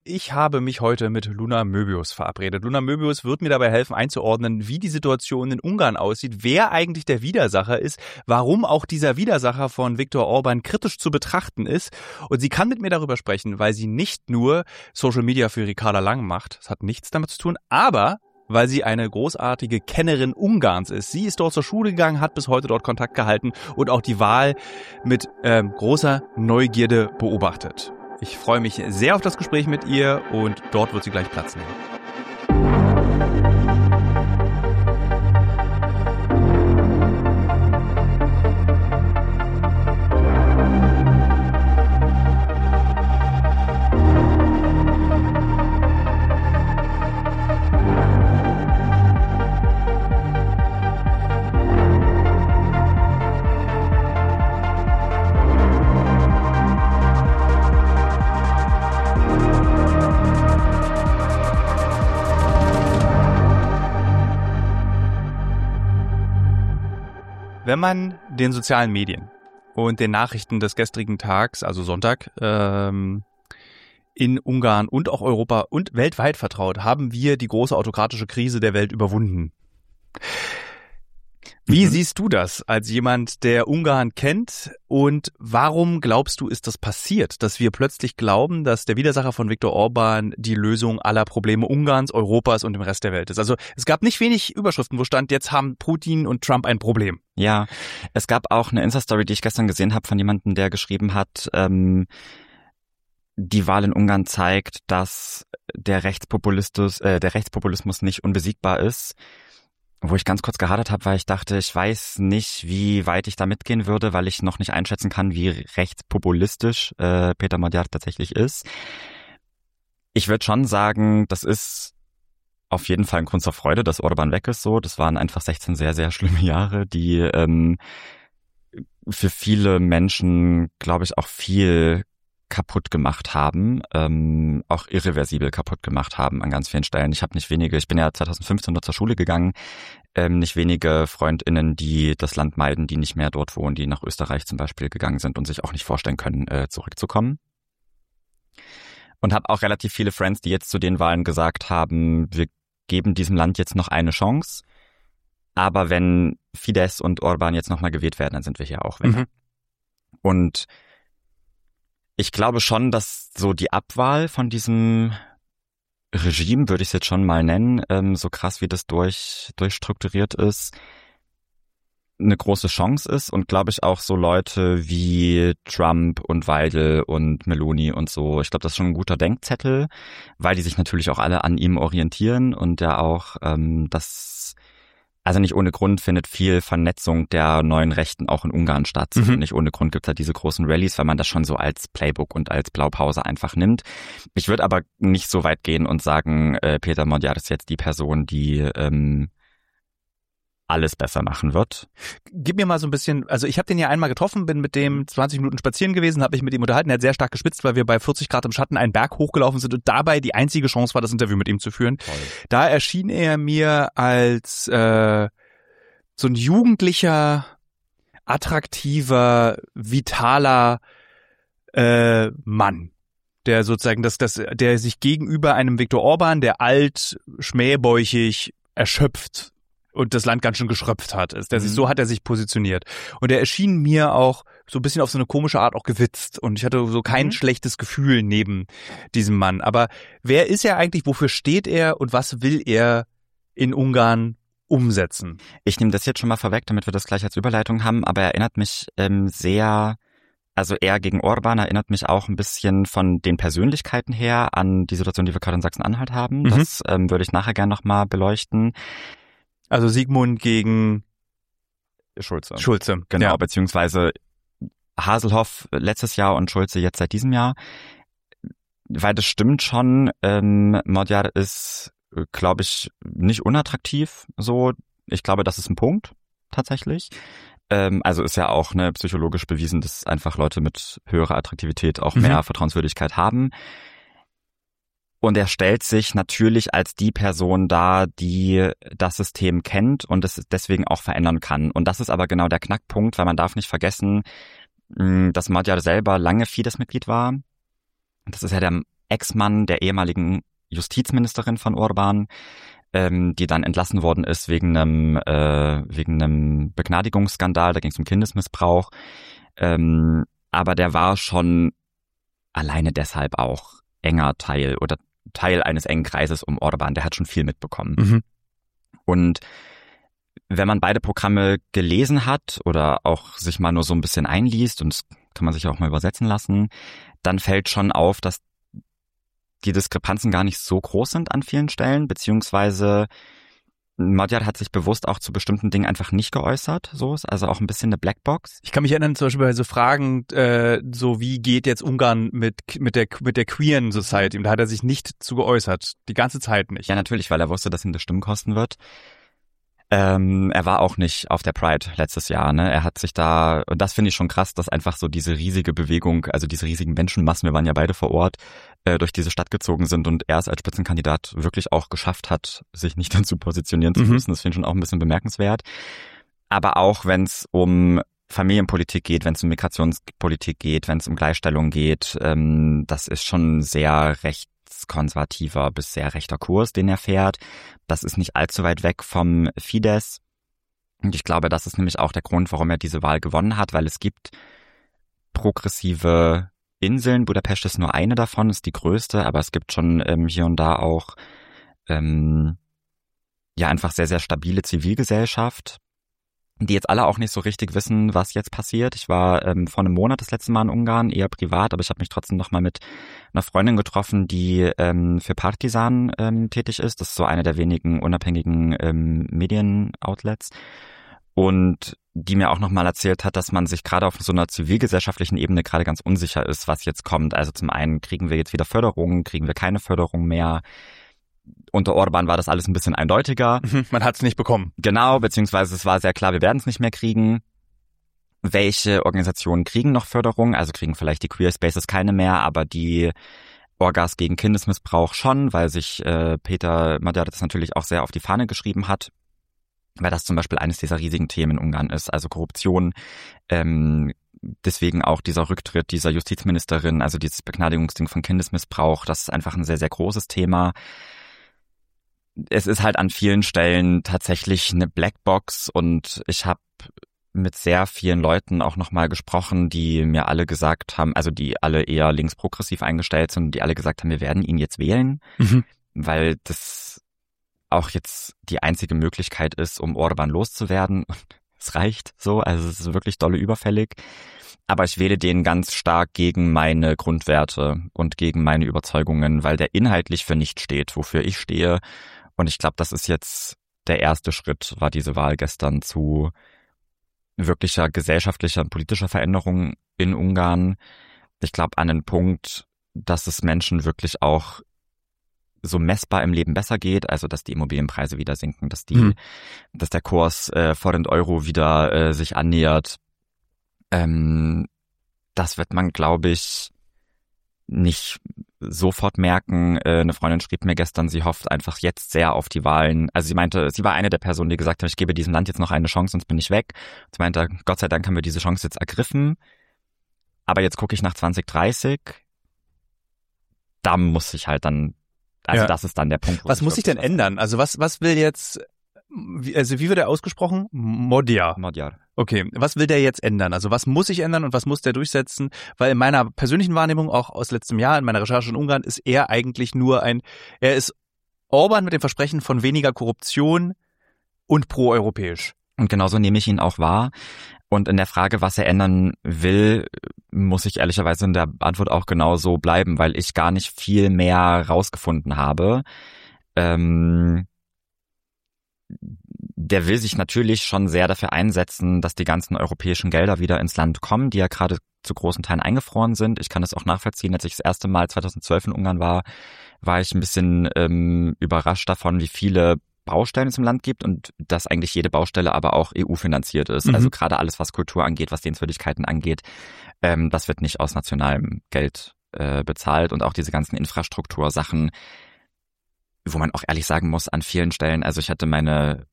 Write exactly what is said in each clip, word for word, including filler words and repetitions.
Ich habe mich heute mit Luna Möbius verabredet. Luna Möbius wird mir dabei helfen einzuordnen, wie die Situation in Ungarn aussieht, wer eigentlich der Widersacher ist, warum auch dieser Widersacher von Viktor Orbán kritisch zu betrachten ist. Und sie kann mit mir darüber sprechen, weil sie nicht nur Social Media für Ricarda Lang macht, das hat nichts damit zu tun, aber weil sie eine großartige Kennerin Ungarns ist. Sie ist dort zur Schule gegangen, hat bis heute dort Kontakt gehalten und auch die Wahl mit ähm, großer Neugierde beobachtet. Ich freue mich sehr auf das Gespräch mit ihr und dort wird sie gleich Platz nehmen. Wenn man den sozialen Medien und den Nachrichten des gestrigen Tags, also Sonntag, ähm, in Ungarn und auch Europa und weltweit vertraut, haben wir die große autokratische Krise der Welt überwunden. Wie mhm. siehst du das als jemand, der Ungarn kennt, und warum glaubst du, ist das passiert, dass wir plötzlich glauben, dass der Widersacher von Viktor Orbán die Lösung aller Probleme Ungarns, Europas und dem Rest der Welt ist? Also es gab nicht wenig Überschriften, wo stand, jetzt haben Putin und Trump ein Problem. Ja, es gab auch eine Insta-Story, die ich gestern gesehen habe von jemandem, der geschrieben hat, ähm, die Wahl in Ungarn zeigt, dass der Rechtspopulismus, äh, der Rechtspopulismus nicht unbesiegbar ist. Wo ich ganz kurz gehadert habe, weil ich dachte, ich weiß nicht, wie weit ich da mitgehen würde, weil ich noch nicht einschätzen kann, wie rechtspopulistisch äh, Péter Magyar tatsächlich ist. Ich würde schon sagen, das ist auf jeden Fall ein Grund zur Freude, dass Orbán weg ist. So, das waren einfach sechzehn sehr, sehr schlimme Jahre, die ähm, für viele Menschen, glaube ich, auch viel kaputt gemacht haben, ähm, auch irreversibel kaputt gemacht haben an ganz vielen Stellen. Ich habe nicht wenige, ich bin ja zwanzig fünfzehn dort zur Schule gegangen, ähm, nicht wenige FreundInnen, die das Land meiden, die nicht mehr dort wohnen, die nach Österreich zum Beispiel gegangen sind und sich auch nicht vorstellen können, äh, zurückzukommen. Und habe auch relativ viele Friends, die jetzt zu den Wahlen gesagt haben, wir geben diesem Land jetzt noch eine Chance, aber wenn Fidesz und Orbán jetzt nochmal gewählt werden, dann sind wir hier auch weg. Mhm. Und ich glaube schon, dass so die Abwahl von diesem Regime, würde ich es jetzt schon mal nennen, ähm, so krass wie das durch durchstrukturiert ist, eine große Chance ist, und glaube ich auch so Leute wie Trump und Weidel und Meloni und so, ich glaube, das ist schon ein guter Denkzettel, weil die sich natürlich auch alle an ihm orientieren und ja auch ähm, das, also nicht ohne Grund findet viel Vernetzung der neuen Rechten auch in Ungarn statt. Mhm. Nicht ohne Grund gibt es halt diese großen Rallyes, weil man das schon so als Playbook und als Blaupause einfach nimmt. Ich würde aber nicht so weit gehen und sagen, äh, Péter Magyar ist jetzt die Person, die ähm, alles besser machen wird. Gib mir mal so ein bisschen, also ich habe den ja einmal getroffen, bin mit dem zwanzig Minuten spazieren gewesen, habe mich mit ihm unterhalten, er hat sehr stark gespitzt, weil wir bei vierzig Grad im Schatten einen Berg hochgelaufen sind und dabei die einzige Chance war, das Interview mit ihm zu führen. Toll. Da erschien er mir als äh, so ein jugendlicher, attraktiver, vitaler äh, Mann, der sozusagen, das, das, der sich gegenüber einem Viktor Orbán, der alt, schmähbäuchig, erschöpft und das Land ganz schön geschröpft hat. Der sich, so hat er sich positioniert. Und er erschien mir auch so ein bisschen auf so eine komische Art auch gewitzt. Und ich hatte so kein mhm. schlechtes Gefühl neben diesem Mann. Aber wer ist er eigentlich? Wofür steht er? Und was will er in Ungarn umsetzen? Ich nehme das jetzt schon mal vorweg, damit wir das gleich als Überleitung haben. Aber er erinnert mich ähm, sehr, also er gegen Orbán erinnert mich auch ein bisschen von den Persönlichkeiten her an die Situation, die wir gerade in Sachsen-Anhalt haben. Mhm. Das ähm, würde ich nachher gerne nochmal beleuchten. Also Sigmund gegen Schulze. Schulze, genau, ja. Beziehungsweise Haselhoff letztes Jahr und Schulze jetzt seit diesem Jahr. Weil das stimmt schon, ähm, Magyar ist, glaube ich, nicht unattraktiv. So, ich glaube, das ist ein Punkt tatsächlich. Ähm, also ist ja auch ne, psychologisch bewiesen, dass einfach Leute mit höherer Attraktivität auch mehr mhm. Vertrauenswürdigkeit haben. Und er stellt sich natürlich als die Person dar, die das System kennt und es deswegen auch verändern kann. Und das ist aber genau der Knackpunkt, weil man darf nicht vergessen, dass Magyar selber lange Fidesz-Mitglied war. Das ist ja der Ex-Mann der ehemaligen Justizministerin von Orban, ähm, die dann entlassen worden ist wegen einem äh, wegen einem Begnadigungsskandal, da ging es um Kindesmissbrauch. Ähm, aber der war schon alleine deshalb auch enger Teil oder Teil eines engen Kreises um Orban. Der hat schon viel mitbekommen. Mhm. Und wenn man beide Programme gelesen hat oder auch sich mal nur so ein bisschen einliest, und das kann man sich auch mal übersetzen lassen, dann fällt schon auf, dass die Diskrepanzen gar nicht so groß sind an vielen Stellen, beziehungsweise Magyar hat sich bewusst auch zu bestimmten Dingen einfach nicht geäußert, so ist also auch ein bisschen eine Blackbox. Ich kann mich erinnern, zum Beispiel bei so Fragen, äh, so wie geht jetzt Ungarn mit mit der mit der queeren Society, und da hat er sich nicht zu geäußert, die ganze Zeit nicht. Ja, natürlich, weil er wusste, dass ihm das Stimmen kosten wird. Ähm, er war auch nicht auf der Pride letztes Jahr, ne? Er hat sich da, und das finde ich schon krass, dass einfach so diese riesige Bewegung, also diese riesigen Menschenmassen, wir waren ja beide vor Ort, äh, durch diese Stadt gezogen sind und er es als Spitzenkandidat wirklich auch geschafft hat, sich nicht dazu positionieren zu müssen. Mhm. Das finde ich schon auch ein bisschen bemerkenswert. Aber auch wenn es um Familienpolitik geht, wenn es um Migrationspolitik geht, wenn es um Gleichstellung geht, ähm, das ist schon sehr rechtskonservativer bis sehr rechter Kurs, den er fährt. Das ist nicht allzu weit weg vom Fidesz. Und ich glaube, das ist nämlich auch der Grund, warum er diese Wahl gewonnen hat, weil es gibt progressive Inseln. Budapest ist nur eine davon, ist die größte, aber es gibt schon ähm, hier und da auch ähm, ja einfach sehr, sehr stabile Zivilgesellschaft, die jetzt alle auch nicht so richtig wissen, was jetzt passiert. Ich war ähm, vor einem Monat das letzte Mal in Ungarn, eher privat, aber ich habe mich trotzdem noch mal mit einer Freundin getroffen, die ähm, für Partisan ähm, tätig ist. Das ist so eine der wenigen unabhängigen ähm, Medienoutlets. Und die mir auch noch mal erzählt hat, dass man sich gerade auf so einer zivilgesellschaftlichen Ebene gerade ganz unsicher ist, was jetzt kommt. Also zum einen, kriegen wir jetzt wieder Förderungen, kriegen wir keine Förderung mehr. Unter Orban war das alles ein bisschen eindeutiger. Man hat es nicht bekommen. Genau, beziehungsweise es war sehr klar, wir werden es nicht mehr kriegen. Welche Organisationen kriegen noch Förderung? Also kriegen vielleicht die Queer Spaces keine mehr, aber die Orgas gegen Kindesmissbrauch schon, weil sich äh, Peter Magyar das natürlich auch sehr auf die Fahne geschrieben hat, weil das zum Beispiel eines dieser riesigen Themen in Ungarn ist, also Korruption, ähm, deswegen auch dieser Rücktritt dieser Justizministerin, also dieses Begnadigungsding von Kindesmissbrauch, das ist einfach ein sehr, sehr großes Thema. Es ist halt an vielen Stellen tatsächlich eine Blackbox und ich habe mit sehr vielen Leuten auch nochmal gesprochen, die mir alle gesagt haben, also die alle eher linksprogressiv eingestellt sind, die alle gesagt haben, wir werden ihn jetzt wählen, mhm. weil das auch jetzt die einzige Möglichkeit ist, um Orban loszuwerden. Und es reicht so, also es ist wirklich dolle überfällig. Aber ich wähle den ganz stark gegen meine Grundwerte und gegen meine Überzeugungen, weil der inhaltlich für nichts steht, wofür ich stehe. Und ich glaube, das ist jetzt der erste Schritt, war diese Wahl gestern zu wirklicher gesellschaftlicher und politischer Veränderung in Ungarn. Ich glaube an einen Punkt, dass es Menschen wirklich auch so messbar im Leben besser geht, also dass die Immobilienpreise wieder sinken, dass die, mhm. dass der Kurs äh, vor den Euro wieder äh, sich annähert. Ähm, das wird man, glaube ich, nicht sofort merken. Äh, eine Freundin schrieb mir gestern, sie hofft einfach jetzt sehr auf die Wahlen. Also sie meinte, sie war eine der Personen, die gesagt hat, ich gebe diesem Land jetzt noch eine Chance, sonst bin ich weg. Sie meinte, Gott sei Dank haben wir diese Chance jetzt ergriffen. Aber jetzt gucke ich nach zwanzig dreißig. Da muss ich halt dann, also ja. das ist dann der Punkt. Was muss sich denn ändern? Also was, was will jetzt, also wie wird er ausgesprochen? Magyar. Magyar. Okay, was will der jetzt ändern? Also was muss sich ändern und was muss der durchsetzen? Weil in meiner persönlichen Wahrnehmung, auch aus letztem Jahr, in meiner Recherche in Ungarn, ist er eigentlich nur ein, er ist Orban mit dem Versprechen von weniger Korruption und proeuropäisch. Und genauso nehme ich ihn auch wahr. Und in der Frage, was er ändern will, muss ich ehrlicherweise in der Antwort auch genauso bleiben, weil ich gar nicht viel mehr rausgefunden habe. Ähm, der will sich natürlich schon sehr dafür einsetzen, dass die ganzen europäischen Gelder wieder ins Land kommen, die ja gerade zu großen Teilen eingefroren sind. Ich kann das auch nachvollziehen. Als ich das erste Mal zweitausendzwölf in Ungarn war, war ich ein bisschen ähm, überrascht davon, wie viele Baustellen es im Land gibt und dass eigentlich jede Baustelle aber auch E U-finanziert ist. Mhm. Also gerade alles, was Kultur angeht, was Sehenswürdigkeiten angeht, ähm, das wird nicht aus nationalem Geld äh, bezahlt. Und auch diese ganzen Infrastruktursachen, wo man auch ehrlich sagen muss, an vielen Stellen, also ich hatte meine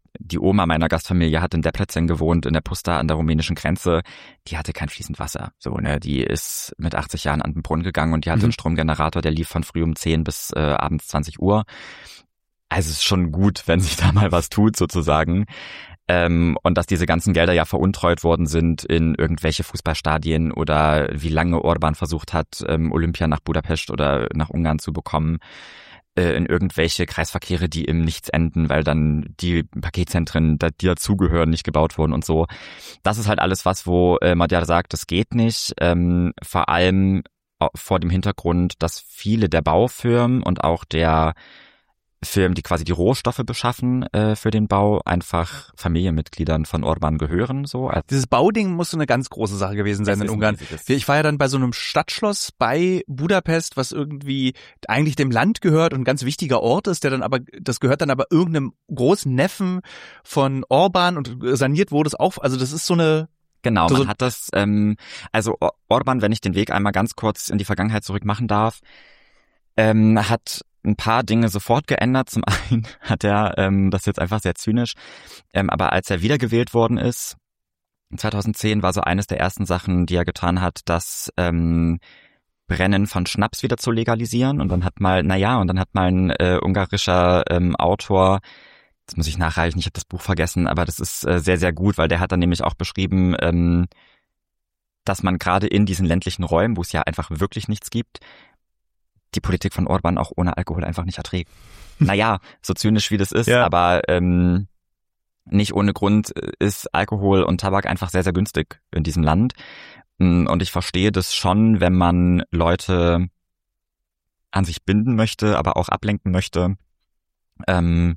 die Oma meiner Gastfamilie hat in Debrecen gewohnt, in der Pusta an der rumänischen Grenze. Die hatte kein fließend Wasser. So, ne, die ist mit achtzig Jahren an den Brunnen gegangen und die hatte mhm. einen Stromgenerator, der lief von früh um zehn bis äh, abends zwanzig Uhr. Also es ist schon gut, wenn sich da mal was tut, sozusagen. Ähm, und dass diese ganzen Gelder ja veruntreut worden sind in irgendwelche Fußballstadien oder wie lange Orban versucht hat, ähm, Olympia nach Budapest oder nach Ungarn zu bekommen, äh, in irgendwelche Kreisverkehre, die im Nichts enden, weil dann die Paketzentren, die dazugehören, nicht gebaut wurden und so. Das ist halt alles was, wo äh, Magyar sagt, das geht nicht. Ähm, vor allem vor dem Hintergrund, dass viele der Baufirmen und auch der Firmen, die quasi die Rohstoffe beschaffen äh, für den Bau, einfach Familienmitgliedern von Orban gehören. So. Also dieses Bauding muss so eine ganz große Sache gewesen sein in Ungarn. Ich war ja dann bei so einem Stadtschloss bei Budapest, was irgendwie eigentlich dem Land gehört und ein ganz wichtiger Ort ist, der dann aber, das gehört dann aber irgendeinem großen Neffen von Orban und saniert wurde es auch. Also das ist so eine... Genau, so man hat das, ähm, also Orban, wenn ich den Weg einmal ganz kurz in die Vergangenheit zurück machen darf, ähm, hat ein paar Dinge sofort geändert. Zum einen hat er, ähm, das ist jetzt einfach sehr zynisch, ähm, aber als er wiedergewählt worden ist, zweitausendzehn war so eines der ersten Sachen, die er getan hat, das ähm, Brennen von Schnaps wieder zu legalisieren. Und dann hat mal, naja, und dann hat mal ein äh, ungarischer ähm, Autor, jetzt muss ich nachreichen, ich habe das Buch vergessen, aber das ist äh, sehr, sehr gut, weil der hat dann nämlich auch beschrieben, ähm, dass man gerade in diesen ländlichen Räumen, wo es ja einfach wirklich nichts gibt, die Politik von Orban auch ohne Alkohol einfach nicht erträgt. Naja, so zynisch wie das ist, ja. aber ähm, nicht ohne Grund ist Alkohol und Tabak einfach sehr, sehr günstig in diesem Land. Und ich verstehe das schon, wenn man Leute an sich binden möchte, aber auch ablenken möchte, ähm,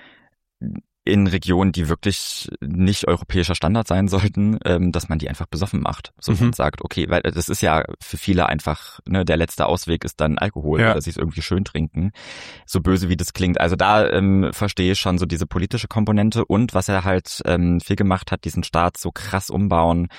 in Regionen, die wirklich nicht europäischer Standard sein sollten, ähm, dass man die einfach besoffen macht. So mhm. und sagt, okay, weil das ist ja für viele einfach, ne, der letzte Ausweg ist dann Alkohol, ja. oder sie es irgendwie schön trinken. So böse wie das klingt. Also da ähm, verstehe ich schon so diese politische Komponente und was er halt ähm, viel gemacht hat, diesen Staat so krass umbauen.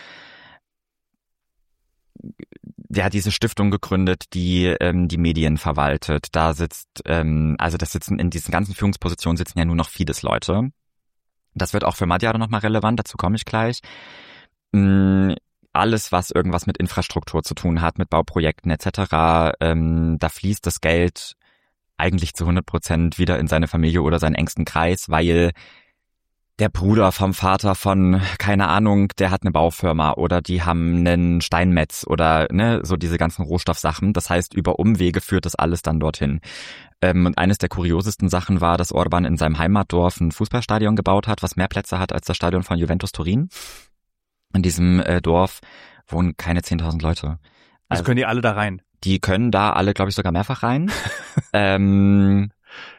Der hat diese Stiftung gegründet, die ähm, die Medien verwaltet. Da sitzt, ähm, also das sitzen in diesen ganzen Führungspositionen sitzen ja nur noch Fidesz-Leute. Das wird auch für Magyar nochmal relevant, dazu komme ich gleich. Mm, alles, was irgendwas mit Infrastruktur zu tun hat, mit Bauprojekten et cetera, ähm, da fließt das Geld eigentlich zu hundert Prozent wieder in seine Familie oder seinen engsten Kreis, weil der Bruder vom Vater von, keine Ahnung, der hat eine Baufirma oder die haben einen Steinmetz oder ne, so diese ganzen Rohstoffsachen. Das heißt, über Umwege führt das alles dann dorthin. Ähm, und eines der kuriosesten Sachen war, dass Orban in seinem Heimatdorf ein Fußballstadion gebaut hat, was mehr Plätze hat als das Stadion von Juventus Turin. In diesem äh, Dorf wohnen keine zehntausend Leute. Also, also können die alle da rein? Die können da alle, glaube ich, sogar mehrfach rein. ähm...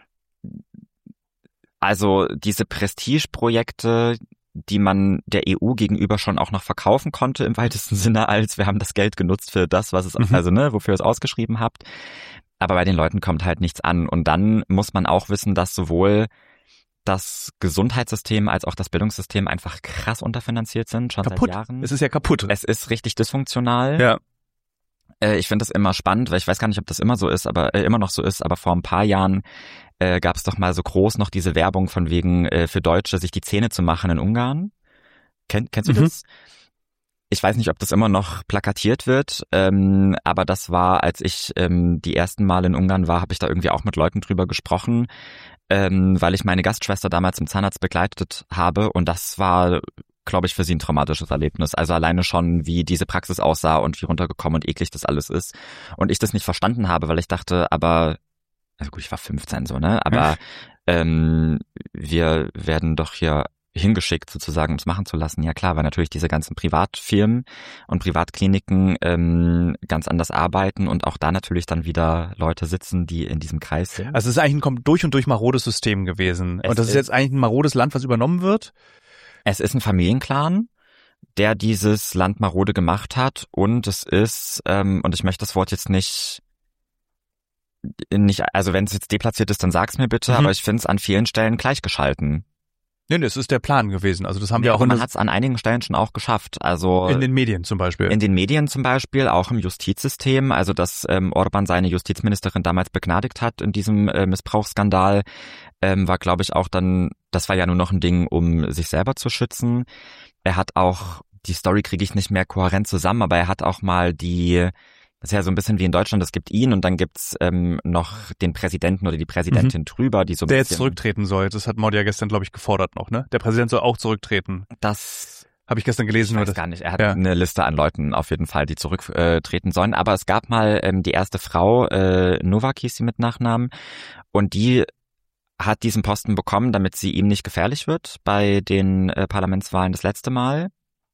Also diese Prestigeprojekte, die man der E U gegenüber schon auch noch verkaufen konnte im weitesten Sinne, als wir haben das Geld genutzt für das, was es, mhm. also ne, wofür ihr es ausgeschrieben habt. Aber bei den Leuten kommt halt nichts an. Und dann muss man auch wissen, dass sowohl das Gesundheitssystem als auch das Bildungssystem einfach krass unterfinanziert sind, schon kaputt. seit Jahren. Es ist ja kaputt. Es ist richtig dysfunktional. Ja. Ich finde das immer spannend, weil ich weiß gar nicht, ob das immer so ist, aber äh, immer noch so ist, aber vor ein paar Jahren äh, gab es doch mal so groß noch diese Werbung von wegen äh, für Deutsche, sich die Zähne zu machen in Ungarn. Kenn, kennst du mhm. das? Ich weiß nicht, ob das immer noch plakatiert wird, ähm, aber das war, als ich ähm, die ersten Mal in Ungarn war, habe ich da irgendwie auch mit Leuten drüber gesprochen, ähm, weil ich meine Gastschwester damals im Zahnarzt begleitet habe und das war, glaube ich, für sie ein traumatisches Erlebnis. Also alleine schon, wie diese Praxis aussah und wie runtergekommen und eklig das alles ist. Und ich das nicht verstanden habe, weil ich dachte, aber, also gut, ich war fünfzehn so, ne? Aber ähm, wir werden doch hier hingeschickt, sozusagen, um es machen zu lassen. Ja klar, weil natürlich diese ganzen Privatfirmen und Privatkliniken ähm, ganz anders arbeiten und auch da natürlich dann wieder Leute sitzen, die in diesem Kreis sind. Also es ist eigentlich ein durch und durch marodes System gewesen. Es und das ist jetzt eigentlich ein marodes Land, was übernommen wird? Es ist ein Familienclan, der dieses Land marode gemacht hat und es ist, ähm, und ich möchte das Wort jetzt nicht, nicht, also wenn es jetzt deplatziert ist, dann sag's mir bitte, mhm. aber ich finde es an vielen Stellen gleichgeschalten. Nee, nee, es ist der Plan gewesen. Also das haben wir ja, auch. Und man hat es an einigen Stellen schon auch geschafft. Also in den Medien zum Beispiel. In den Medien zum Beispiel, auch im Justizsystem. Also dass ähm, Orban seine Justizministerin damals begnadigt hat in diesem äh, Missbrauchsskandal. ähm, war, glaube ich, auch dann, das war ja nur noch ein Ding, um sich selber zu schützen. Er hat auch, die Story kriege ich nicht mehr kohärent zusammen, aber er hat auch mal die, das ist ja so ein bisschen wie in Deutschland, es gibt ihn und dann gibt's ähm, noch den Präsidenten oder die Präsidentin mhm. drüber, die so ein Der bisschen... jetzt zurücktreten soll, das hat Modi ja gestern, glaube ich, gefordert noch, ne? Der Präsident soll auch zurücktreten. Das... Habe ich gestern gelesen. Ich weiß das, gar nicht. Er hat ja. eine Liste an Leuten auf jeden Fall, die zurücktreten sollen. Aber es gab mal ähm, die erste Frau, äh, Novak hieß sie mit Nachnamen, und die hat diesen Posten bekommen, damit sie ihm nicht gefährlich wird bei den äh, Parlamentswahlen das letzte Mal.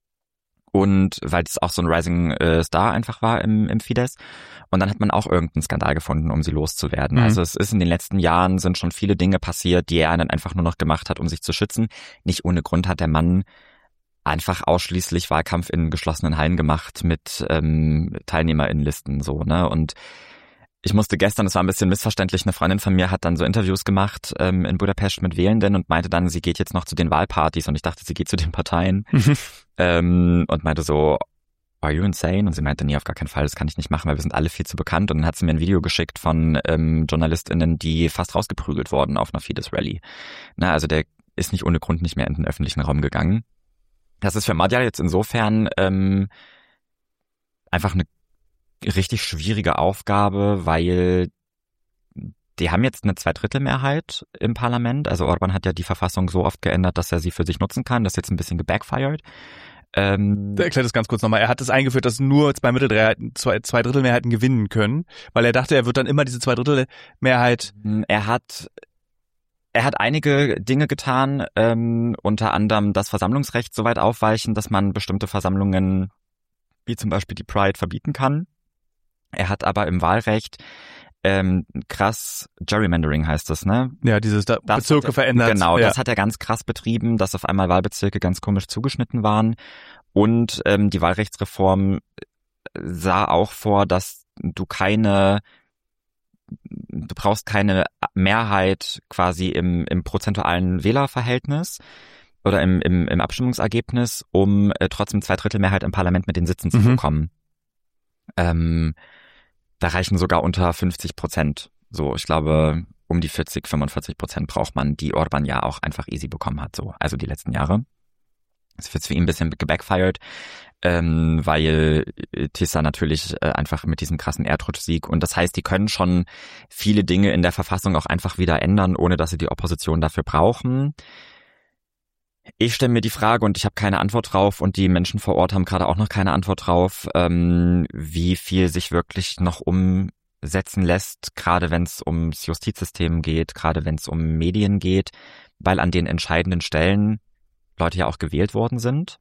Und weil das auch so ein Rising äh, Star einfach war im, im Fidesz. Und dann hat man auch irgendeinen Skandal gefunden, um sie loszuwerden. Mhm. Also es ist in den letzten Jahren sind schon viele Dinge passiert, die er dann einfach nur noch gemacht hat, um sich zu schützen. Nicht ohne Grund hat der Mann einfach ausschließlich Wahlkampf in geschlossenen Hallen gemacht mit ähm, TeilnehmerInnenlisten so, ne? Und ich musste gestern, das war ein bisschen missverständlich, eine Freundin von mir hat dann so Interviews gemacht ähm, in Budapest mit Wählenden und meinte dann, sie geht jetzt noch zu den Wahlpartys und ich dachte, sie geht zu den Parteien ähm, und meinte so, are you insane? Und sie meinte, nee, auf gar keinen Fall, das kann ich nicht machen, weil wir sind alle viel zu bekannt. Und dann hat sie mir ein Video geschickt von ähm, JournalistInnen, die fast rausgeprügelt wurden auf einer Fidesz-Rallye. Na, also der ist nicht ohne Grund nicht mehr in den öffentlichen Raum gegangen. Das ist für Madjar jetzt insofern ähm, einfach eine richtig schwierige Aufgabe, weil die haben jetzt eine Zweidrittelmehrheit im Parlament. Also Orban hat ja die Verfassung so oft geändert, dass er sie für sich nutzen kann. Das ist jetzt ein bisschen gebackfired. Ähm, Erklärt das ganz kurz nochmal. Er hat es eingeführt, dass nur zwei Mitteldreiheiten, zwei, zwei Drittelmehrheiten gewinnen können, weil er dachte, er wird dann immer diese Zweidrittelmehrheit. Er hat Er hat einige Dinge getan, ähm, unter anderem das Versammlungsrecht so weit aufweichen, dass man bestimmte Versammlungen, wie zum Beispiel die Pride, verbieten kann. Er hat aber im Wahlrecht ähm, krass, Gerrymandering heißt das, ne? Ja, dieses da das Bezirke er, verändert. Genau, ja. Das hat er ganz krass betrieben, dass auf einmal Wahlbezirke ganz komisch zugeschnitten waren. Und ähm, die Wahlrechtsreform sah auch vor, dass du keine Du brauchst keine Mehrheit quasi im, im prozentualen Wählerverhältnis oder im, im, im Abstimmungsergebnis, um äh, trotzdem Zweidrittelmehrheit im Parlament mit den Sitzen zu mhm. bekommen. Ähm, da reichen sogar unter fünfzig Prozent. So, ich glaube, um die vierzig, fünfundvierzig Prozent braucht man, die Orban ja auch einfach easy bekommen hat, so, also die letzten Jahre. Das ist jetzt für ihn ein bisschen gebackfired, ähm, weil Tissa natürlich äh, einfach mit diesem krassen Erdrutschsieg und das heißt, die können schon viele Dinge in der Verfassung auch einfach wieder ändern, ohne dass sie die Opposition dafür brauchen. Ich stelle mir die Frage und ich habe keine Antwort drauf und die Menschen vor Ort haben gerade auch noch keine Antwort drauf, ähm, wie viel sich wirklich noch umsetzen lässt, gerade wenn es ums Justizsystem geht, gerade wenn es um Medien geht, weil an den entscheidenden Stellen Leute ja auch gewählt worden sind,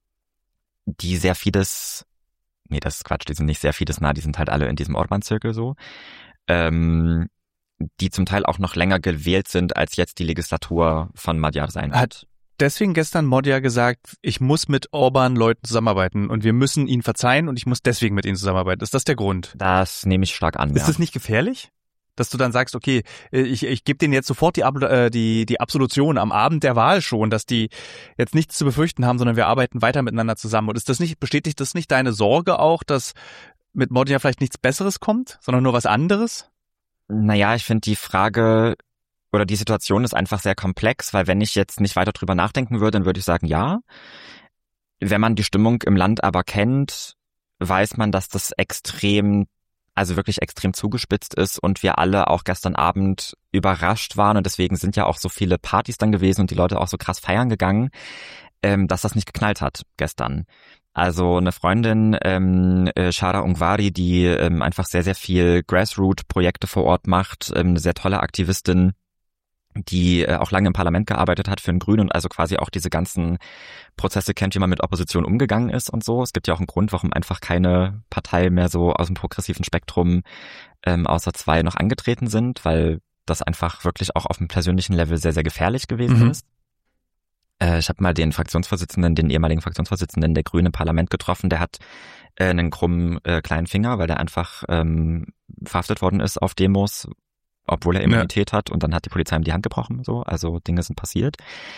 die sehr vieles, nee, das ist Quatsch, die sind nicht sehr vieles nah, die sind halt alle in diesem Orban-Zirkel so, ähm, die zum Teil auch noch länger gewählt sind, als jetzt die Legislatur von Madjar sein wird. Hat deswegen gestern Madjar gesagt, ich muss mit Orban-Leuten zusammenarbeiten und wir müssen ihnen verzeihen und ich muss deswegen mit ihnen zusammenarbeiten. Ist das der Grund? Das nehme ich stark an, Ist ja. das nicht gefährlich? Dass du dann sagst, okay, ich, ich gebe denen jetzt sofort die, äh, die, die Absolution am Abend der Wahl schon, dass die jetzt nichts zu befürchten haben, sondern wir arbeiten weiter miteinander zusammen. Und ist das nicht, bestätigt das nicht deine Sorge auch, dass mit Madjar vielleicht nichts Besseres kommt, sondern nur was anderes? Naja, ich finde die Frage oder die Situation ist einfach sehr komplex, weil wenn ich jetzt nicht weiter drüber nachdenken würde, dann würde ich sagen, ja. Wenn man die Stimmung im Land aber kennt, weiß man, dass das extrem also wirklich extrem zugespitzt ist und wir alle auch gestern Abend überrascht waren und deswegen sind ja auch so viele Partys dann gewesen und die Leute auch so krass feiern gegangen, ähm, dass das nicht geknallt hat gestern. Also eine Freundin, ähm, Shara Ungvari, die ähm, einfach sehr, sehr viel Grassroot-Projekte vor Ort macht, ähm, eine sehr tolle Aktivistin, die äh, auch lange im Parlament gearbeitet hat für den Grünen und also quasi auch diese ganzen Prozesse kennt, wie man mit Opposition umgegangen ist und so. Es gibt ja auch einen Grund, warum einfach keine Partei mehr so aus dem progressiven Spektrum ähm, außer zwei noch angetreten sind, weil das einfach wirklich auch auf dem persönlichen Level sehr, sehr gefährlich gewesen mhm. ist. Äh, ich habe mal den Fraktionsvorsitzenden, den ehemaligen Fraktionsvorsitzenden der Grünen im Parlament getroffen, der hat äh, einen krummen äh, kleinen Finger, weil der einfach ähm, verhaftet worden ist auf Demos, obwohl er Immunität ja. hat und dann hat die Polizei ihm die Hand gebrochen, so, also Dinge sind passiert.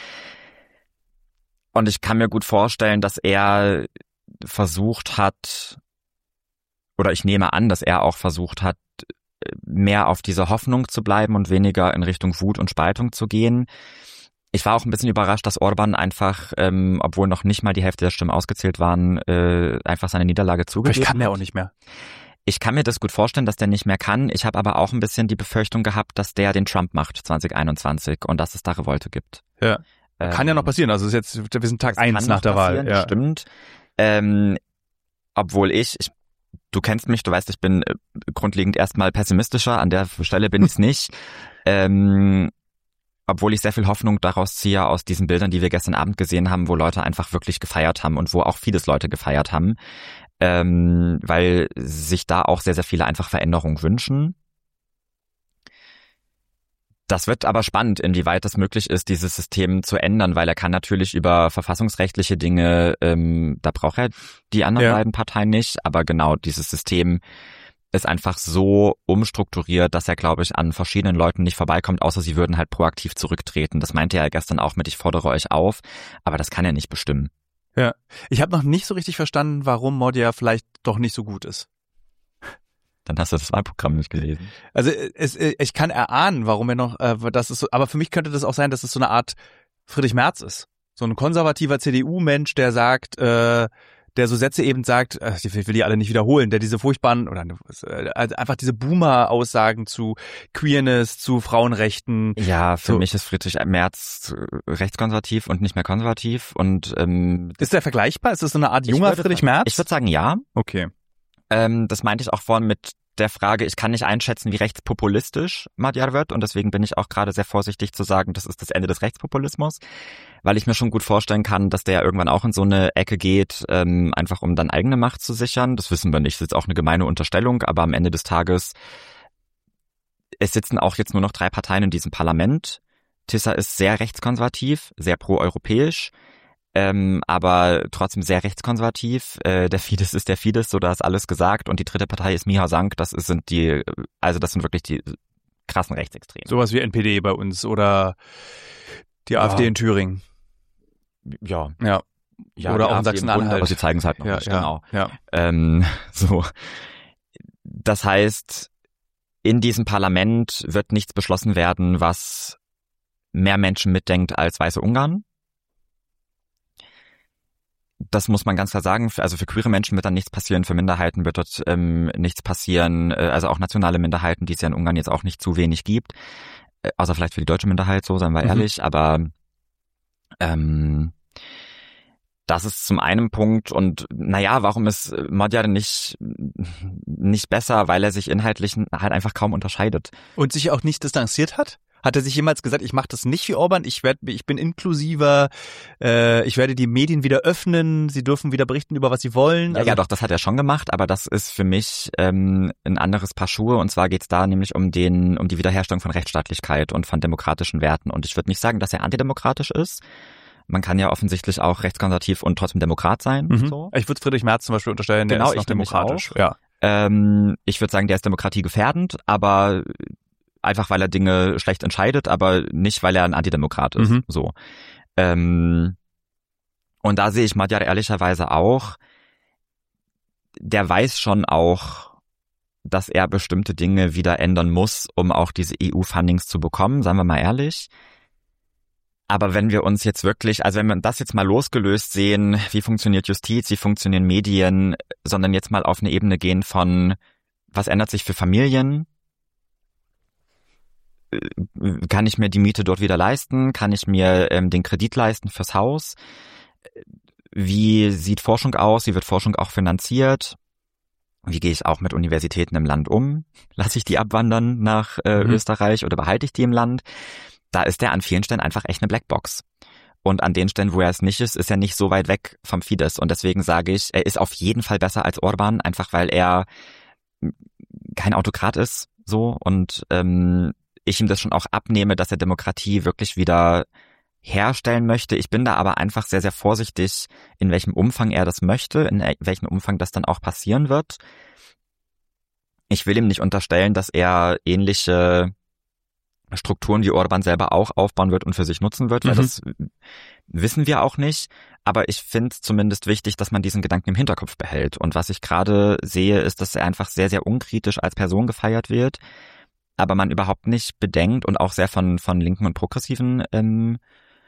Und ich kann mir gut vorstellen, dass er versucht hat, oder ich nehme an, dass er auch versucht hat, mehr auf diese Hoffnung zu bleiben und weniger in Richtung Wut und Spaltung zu gehen. Ich war auch ein bisschen überrascht, dass Orban einfach, ähm, obwohl noch nicht mal die Hälfte der Stimmen ausgezählt waren, äh, einfach seine Niederlage zugegeben hat. Vielleicht kann er auch nicht mehr. Ich kann mir das gut vorstellen, dass der nicht mehr kann. Ich habe aber auch ein bisschen die Befürchtung gehabt, dass der den Trump macht zwanzig einundzwanzig und dass es da Revolte gibt. Ja, ähm, kann ja noch passieren. Also ist jetzt, wir sind Tag eins nach der Wahl. Ja. Stimmt. Ähm, obwohl ich, ich, du kennst mich, du weißt, ich bin äh, grundlegend erstmal pessimistischer. An der Stelle bin ich es nicht. ähm, Obwohl ich sehr viel Hoffnung daraus ziehe aus diesen Bildern, die wir gestern Abend gesehen haben, wo Leute einfach wirklich gefeiert haben und wo auch vieles Leute gefeiert haben, ähm, weil sich da auch sehr, sehr viele einfach Veränderungen wünschen. Das wird aber spannend, inwieweit es möglich ist, dieses System zu ändern, weil er kann natürlich über verfassungsrechtliche Dinge, ähm, da braucht er die anderen ja. beiden Parteien nicht, aber genau dieses System ist einfach so umstrukturiert, dass er, glaube ich, an verschiedenen Leuten nicht vorbeikommt, außer sie würden halt proaktiv zurücktreten. Das meinte er ja gestern auch mit, ich fordere euch auf, aber das kann er nicht bestimmen. Ja, ich habe noch nicht so richtig verstanden, warum Modiar vielleicht doch nicht so gut ist. Dann hast du das Wahlprogramm nicht gelesen. Also es, ich kann erahnen, warum er noch, äh, das ist so, aber für mich könnte das auch sein, dass es so eine Art Friedrich Merz ist. So ein konservativer C D U-Mensch, der sagt, äh, der so Sätze eben sagt, ich will die alle nicht wiederholen, der diese furchtbaren, oder also einfach diese Boomer-Aussagen zu Queerness, zu Frauenrechten. Ja, für so. mich ist Friedrich Merz rechtskonservativ und nicht mehr konservativ. Und ähm, ist der vergleichbar? Ist das so eine Art junger Friedrich Merz? Ich würde sagen, ja. Okay. Ähm, das meinte ich auch vorhin mit der Frage, ich kann nicht einschätzen, wie rechtspopulistisch Madiar wird und deswegen bin ich auch gerade sehr vorsichtig zu sagen, das ist das Ende des Rechtspopulismus, weil ich mir schon gut vorstellen kann, dass der irgendwann auch in so eine Ecke geht, ähm, einfach um dann eigene Macht zu sichern. Das wissen wir nicht, das ist jetzt auch eine gemeine Unterstellung, aber am Ende des Tages, es sitzen auch jetzt nur noch drei Parteien in diesem Parlament. Tisza ist sehr rechtskonservativ, sehr pro-europäisch, Ähm, aber trotzdem sehr rechtskonservativ. Äh, der Fidesz ist der Fidesz, so da ist alles gesagt. Und die dritte Partei ist Miha Sank, das ist, sind die, also das sind wirklich die krassen Rechtsextremen. Sowas wie N P D bei uns oder die ja. AfD in Thüringen. Ja. Ja. ja oder auch in Sachsen-Anhalt. Aber sie zeigen es halt noch ja, nicht, ja, genau. Ja. Ähm, so. Das heißt, in diesem Parlament wird nichts beschlossen werden, was mehr Menschen mitdenkt als weiße Ungarn. Das muss man ganz klar sagen. Also für queere Menschen wird dann nichts passieren, für Minderheiten wird dort ähm, nichts passieren, also auch nationale Minderheiten, die es ja in Ungarn jetzt auch nicht zu wenig gibt, äh, außer vielleicht für die deutsche Minderheit, so seien wir mhm. ehrlich, aber ähm, das ist zum einen Punkt und naja, warum ist Modiar nicht, nicht besser, weil er sich inhaltlich halt einfach kaum unterscheidet. Und sich auch nicht distanziert hat? Hat er sich jemals gesagt, ich mache das nicht wie Orban, ich werd, ich bin inklusiver, äh, ich werde die Medien wieder öffnen, sie dürfen wieder berichten über was sie wollen? Ja, also, ja, doch, das hat er schon gemacht, aber das ist für mich ähm, ein anderes Paar Schuhe und zwar geht's da nämlich um den um die Wiederherstellung von Rechtsstaatlichkeit und von demokratischen Werten und ich würde nicht sagen, dass er antidemokratisch ist. Man kann ja offensichtlich auch rechtskonservativ und trotzdem Demokrat sein. Mhm. So. Ich würde Friedrich Merz zum Beispiel unterstellen, der genau, ist noch ich demokratisch. Auch. Ja. Ähm, ich würde sagen, der ist demokratiegefährdend, aber einfach weil er Dinge schlecht entscheidet, aber nicht, weil er ein Antidemokrat ist. Mhm. So. Ähm, und da sehe ich Madiar ehrlicherweise auch, der weiß schon auch, dass er bestimmte Dinge wieder ändern muss, um auch diese E U-Fundings zu bekommen, sagen wir mal ehrlich. Aber wenn wir uns jetzt wirklich, also wenn wir das jetzt mal losgelöst sehen, wie funktioniert Justiz, wie funktionieren Medien, sondern jetzt mal auf eine Ebene gehen von, was ändert sich für Familien? Kann ich mir die Miete dort wieder leisten? Kann ich mir ähm, den Kredit leisten fürs Haus? Wie sieht Forschung aus? Wie wird Forschung auch finanziert? Wie gehe ich auch mit Universitäten im Land um? Lasse ich die abwandern nach äh, mhm. Österreich oder behalte ich die im Land? Da ist er an vielen Stellen einfach echt eine Blackbox. Und an den Stellen, wo er es nicht ist, ist er nicht so weit weg vom Fidesz. Und deswegen sage ich, er ist auf jeden Fall besser als Orban, einfach weil er kein Autokrat ist, so und ähm, ich ihm das schon auch abnehme, dass er Demokratie wirklich wieder herstellen möchte. Ich bin da aber einfach sehr, sehr vorsichtig, in welchem Umfang er das möchte, in welchem Umfang das dann auch passieren wird. Ich will ihm nicht unterstellen, dass er ähnliche Strukturen, die Orban selber auch aufbauen wird und für sich nutzen wird, weil mhm. das wissen wir auch nicht. Aber ich finde es zumindest wichtig, dass man diesen Gedanken im Hinterkopf behält. Und was ich gerade sehe, ist, dass er einfach sehr, sehr unkritisch als Person gefeiert wird, aber man überhaupt nicht bedenkt und auch sehr von von Linken und Progressiven ähm,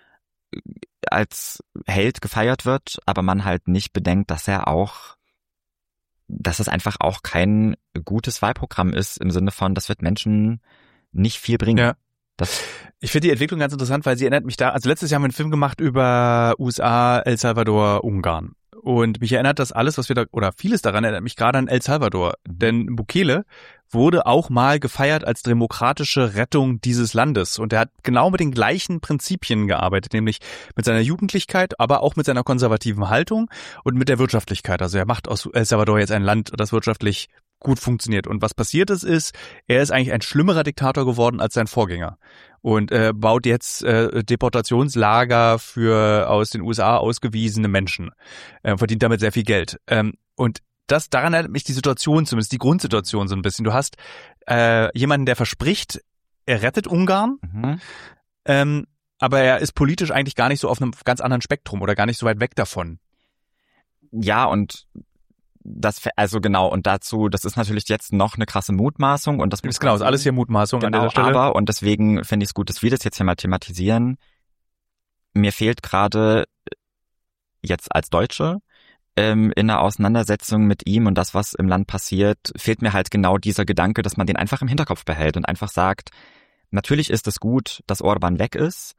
als Held gefeiert wird, aber man halt nicht bedenkt, dass er auch, dass es einfach auch kein gutes Wahlprogramm ist, im Sinne von, das wird Menschen nicht viel bringen. Ja. Das ich finde die Entwicklung ganz interessant, weil sie erinnert mich da, also letztes Jahr haben wir einen Film gemacht über U S A, El Salvador, Ungarn. Und mich erinnert das alles, was wir da, oder vieles daran erinnert mich gerade an El Salvador. Mhm. Denn Bukele wurde auch mal gefeiert als demokratische Rettung dieses Landes. Und er hat genau mit den gleichen Prinzipien gearbeitet, nämlich mit seiner Jugendlichkeit, aber auch mit seiner konservativen Haltung und mit der Wirtschaftlichkeit. Also er macht aus El Salvador jetzt ein Land, das wirtschaftlich gut funktioniert. Und was passiert ist, ist, er ist eigentlich ein schlimmerer Diktator geworden als sein Vorgänger. Und äh, baut jetzt äh, Deportationslager für aus den U S A ausgewiesene Menschen. Äh, verdient damit sehr viel Geld. Ähm, und das, daran erinnert mich die Situation, zumindest die Grundsituation so ein bisschen. Du hast äh, jemanden, der verspricht, er rettet Ungarn, mhm. ähm, aber er ist politisch eigentlich gar nicht so auf einem ganz anderen Spektrum oder gar nicht so weit weg davon. Ja, und das, also genau, und dazu, das ist natürlich jetzt noch eine krasse Mutmaßung und das ist genau, ist alles hier Mutmaßung genau, an dieser Stelle. Aber, und deswegen finde ich es gut, dass wir das jetzt hier mal thematisieren. Mir fehlt gerade jetzt als Deutsche ähm, in der Auseinandersetzung mit ihm und das, was im Land passiert, fehlt mir halt genau dieser Gedanke, dass man den einfach im Hinterkopf behält und einfach sagt, natürlich ist es gut, dass Orban weg ist,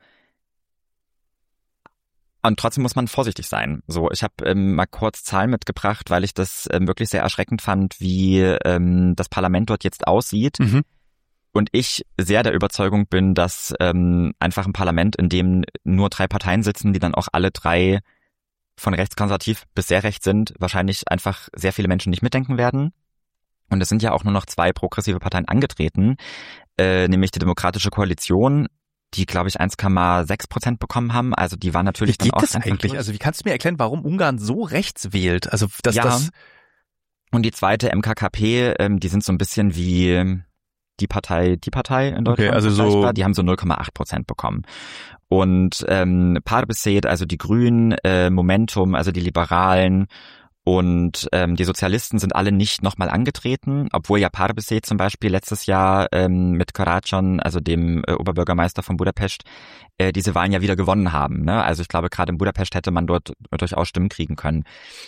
und trotzdem muss man vorsichtig sein. So, ich habe ähm, mal kurz Zahlen mitgebracht, weil ich das ähm, wirklich sehr erschreckend fand, wie ähm, das Parlament dort jetzt aussieht. Mhm. Und ich sehr der Überzeugung bin, dass ähm, einfach ein Parlament, in dem nur drei Parteien sitzen, die dann auch alle drei von rechtskonservativ bis sehr rechts sind, wahrscheinlich einfach sehr viele Menschen nicht mitdenken werden. Und es sind ja auch nur noch zwei progressive Parteien angetreten, äh, nämlich die Demokratische Koalition, die, glaube ich, eins Komma sechs Prozent bekommen haben. Also die waren natürlich dann auch... Wie geht das eigentlich? Also wie kannst du mir erklären, warum Ungarn so rechts wählt? Also dass ja. das... Und die zweite, M K K P, ähm, die sind so ein bisschen wie die Partei, die Partei in Deutschland. Okay, also so... Die haben so null Komma acht Prozent bekommen. Und ähm, Partebesed, also die Grünen, äh, Momentum, also die Liberalen und ähm, die Sozialisten sind alle nicht nochmal angetreten, obwohl ja Partebesed zum Beispiel letztes Jahr ähm, mit Karacan, also dem äh, Oberbürgermeister von Budapest, äh, diese Wahlen ja wieder gewonnen haben. Ne? Also ich glaube, gerade in Budapest hätte man dort durchaus Stimmen kriegen können.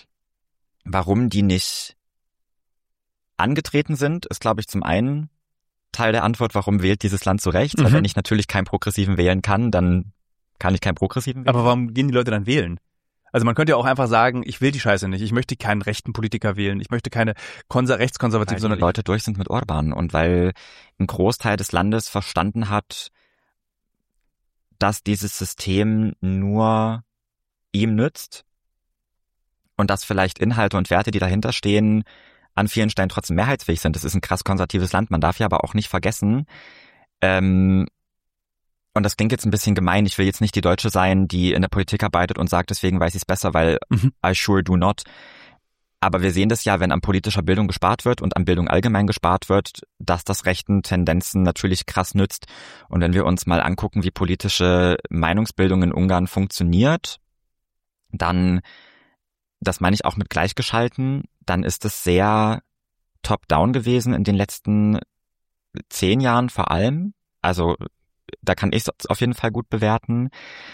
Warum die nicht angetreten sind, ist, glaube ich, zum einen Teil der Antwort, warum wählt dieses Land so rechts? Mhm. Weil wenn ich natürlich keinen Progressiven wählen kann, dann kann ich keinen Progressiven wählen. Aber warum gehen die Leute dann wählen? Also man könnte ja auch einfach sagen, ich will die Scheiße nicht. Ich möchte keinen rechten Politiker wählen. Ich möchte keine konser- rechtskonservativen, sondern die Leute durch sind mit Orban und weil ein Großteil des Landes verstanden hat, dass dieses System nur ihm nützt und dass vielleicht Inhalte und Werte, die dahinter stehen, an vielen Stellen trotzdem mehrheitsfähig sind. Das ist ein krass konservatives Land. Man darf ja aber auch nicht vergessen, ähm, und das klingt jetzt ein bisschen gemein, ich will jetzt nicht die Deutsche sein, die in der Politik arbeitet und sagt, deswegen weiß ich es besser, weil mhm. I sure do not. Aber wir sehen das ja, wenn an politischer Bildung gespart wird und an Bildung allgemein gespart wird, dass das rechten Tendenzen natürlich krass nützt. Und wenn wir uns mal angucken, wie politische Meinungsbildung in Ungarn funktioniert, dann, das meine ich auch mit gleichgeschalten, dann ist es sehr top-down gewesen in den letzten zehn Jahren vor allem. Also da kann ich es auf jeden Fall gut bewerten.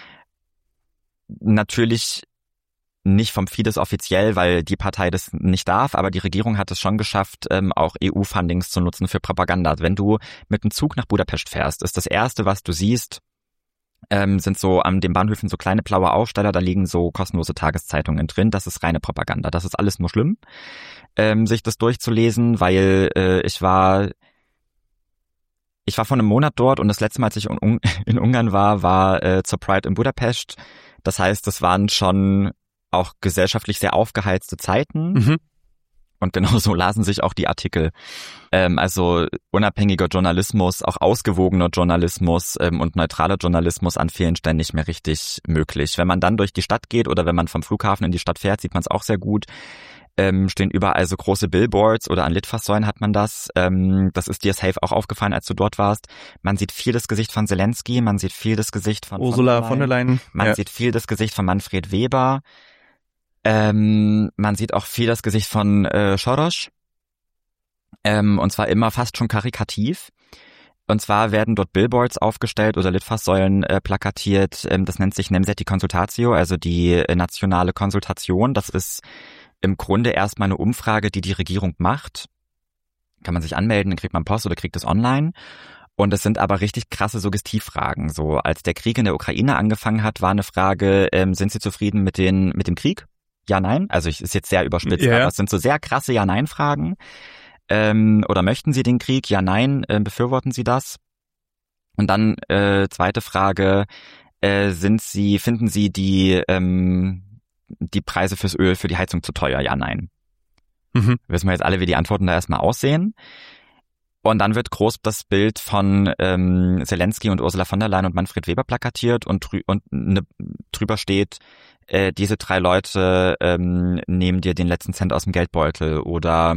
Natürlich nicht vom Fidesz offiziell, weil die Partei das nicht darf, aber die Regierung hat es schon geschafft, ähm, auch E U-Fundings zu nutzen für Propaganda. Wenn du mit dem Zug nach Budapest fährst, ist das Erste, was du siehst, ähm, sind so an den Bahnhöfen so kleine blaue Aufsteller, da liegen so kostenlose Tageszeitungen drin. Das ist reine Propaganda. Das ist alles nur schlimm, ähm, sich das durchzulesen, weil äh, ich war... Ich war vor einem Monat dort und das letzte Mal, als ich in Ungarn war, war äh, zur Pride in Budapest. Das heißt, das waren schon auch gesellschaftlich sehr aufgeheizte Zeiten. Mhm. Und genauso lasen sich auch die Artikel. Ähm, also unabhängiger Journalismus, auch ausgewogener Journalismus ähm, und neutraler Journalismus an vielen Stellen nicht mehr richtig möglich. Wenn man dann durch die Stadt geht oder wenn man vom Flughafen in die Stadt fährt, sieht man es auch sehr gut. ähm, stehen überall so große Billboards oder an Litfaßsäulen hat man das. Ähm, das ist dir safe auch aufgefallen, als du dort warst. Man sieht viel das Gesicht von Zelensky, man sieht viel das Gesicht von Ursula von der Leyen. Man ja. sieht viel das Gesicht von Manfred Weber. Ähm, man sieht auch viel das Gesicht von äh, Soros. Ähm, und zwar immer fast schon karikativ. Und zwar werden dort Billboards aufgestellt oder Litfaßsäulen äh, plakatiert. Ähm, das nennt sich Nemzeti Konsultatio, also die äh, nationale Konsultation. Das ist im Grunde erstmal eine Umfrage, die die Regierung macht. Kann man sich anmelden, dann kriegt man Post oder kriegt es online. Und es sind aber richtig krasse Suggestivfragen. So, als der Krieg in der Ukraine angefangen hat, war eine Frage, ähm, sind Sie zufrieden mit den mit dem Krieg? Ja, nein. Also ich ist jetzt sehr überspitzt, yeah. aber es sind so sehr krasse Ja-Nein-Fragen. Ähm, oder möchten Sie den Krieg? Ja, nein. Äh, befürworten Sie das? Und dann äh, zweite Frage: äh, Sind Sie, finden Sie die ähm, die Preise fürs Öl für die Heizung zu teuer? Ja, nein. Mhm. Wissen wir jetzt alle, wie die Antworten da erstmal aussehen. Und dann wird groß das Bild von ähm, Zelensky und Ursula von der Leyen und Manfred Weber plakatiert und, drü- und ne, drüber steht: äh, Diese drei Leute ähm, nehmen dir den letzten Cent aus dem Geldbeutel oder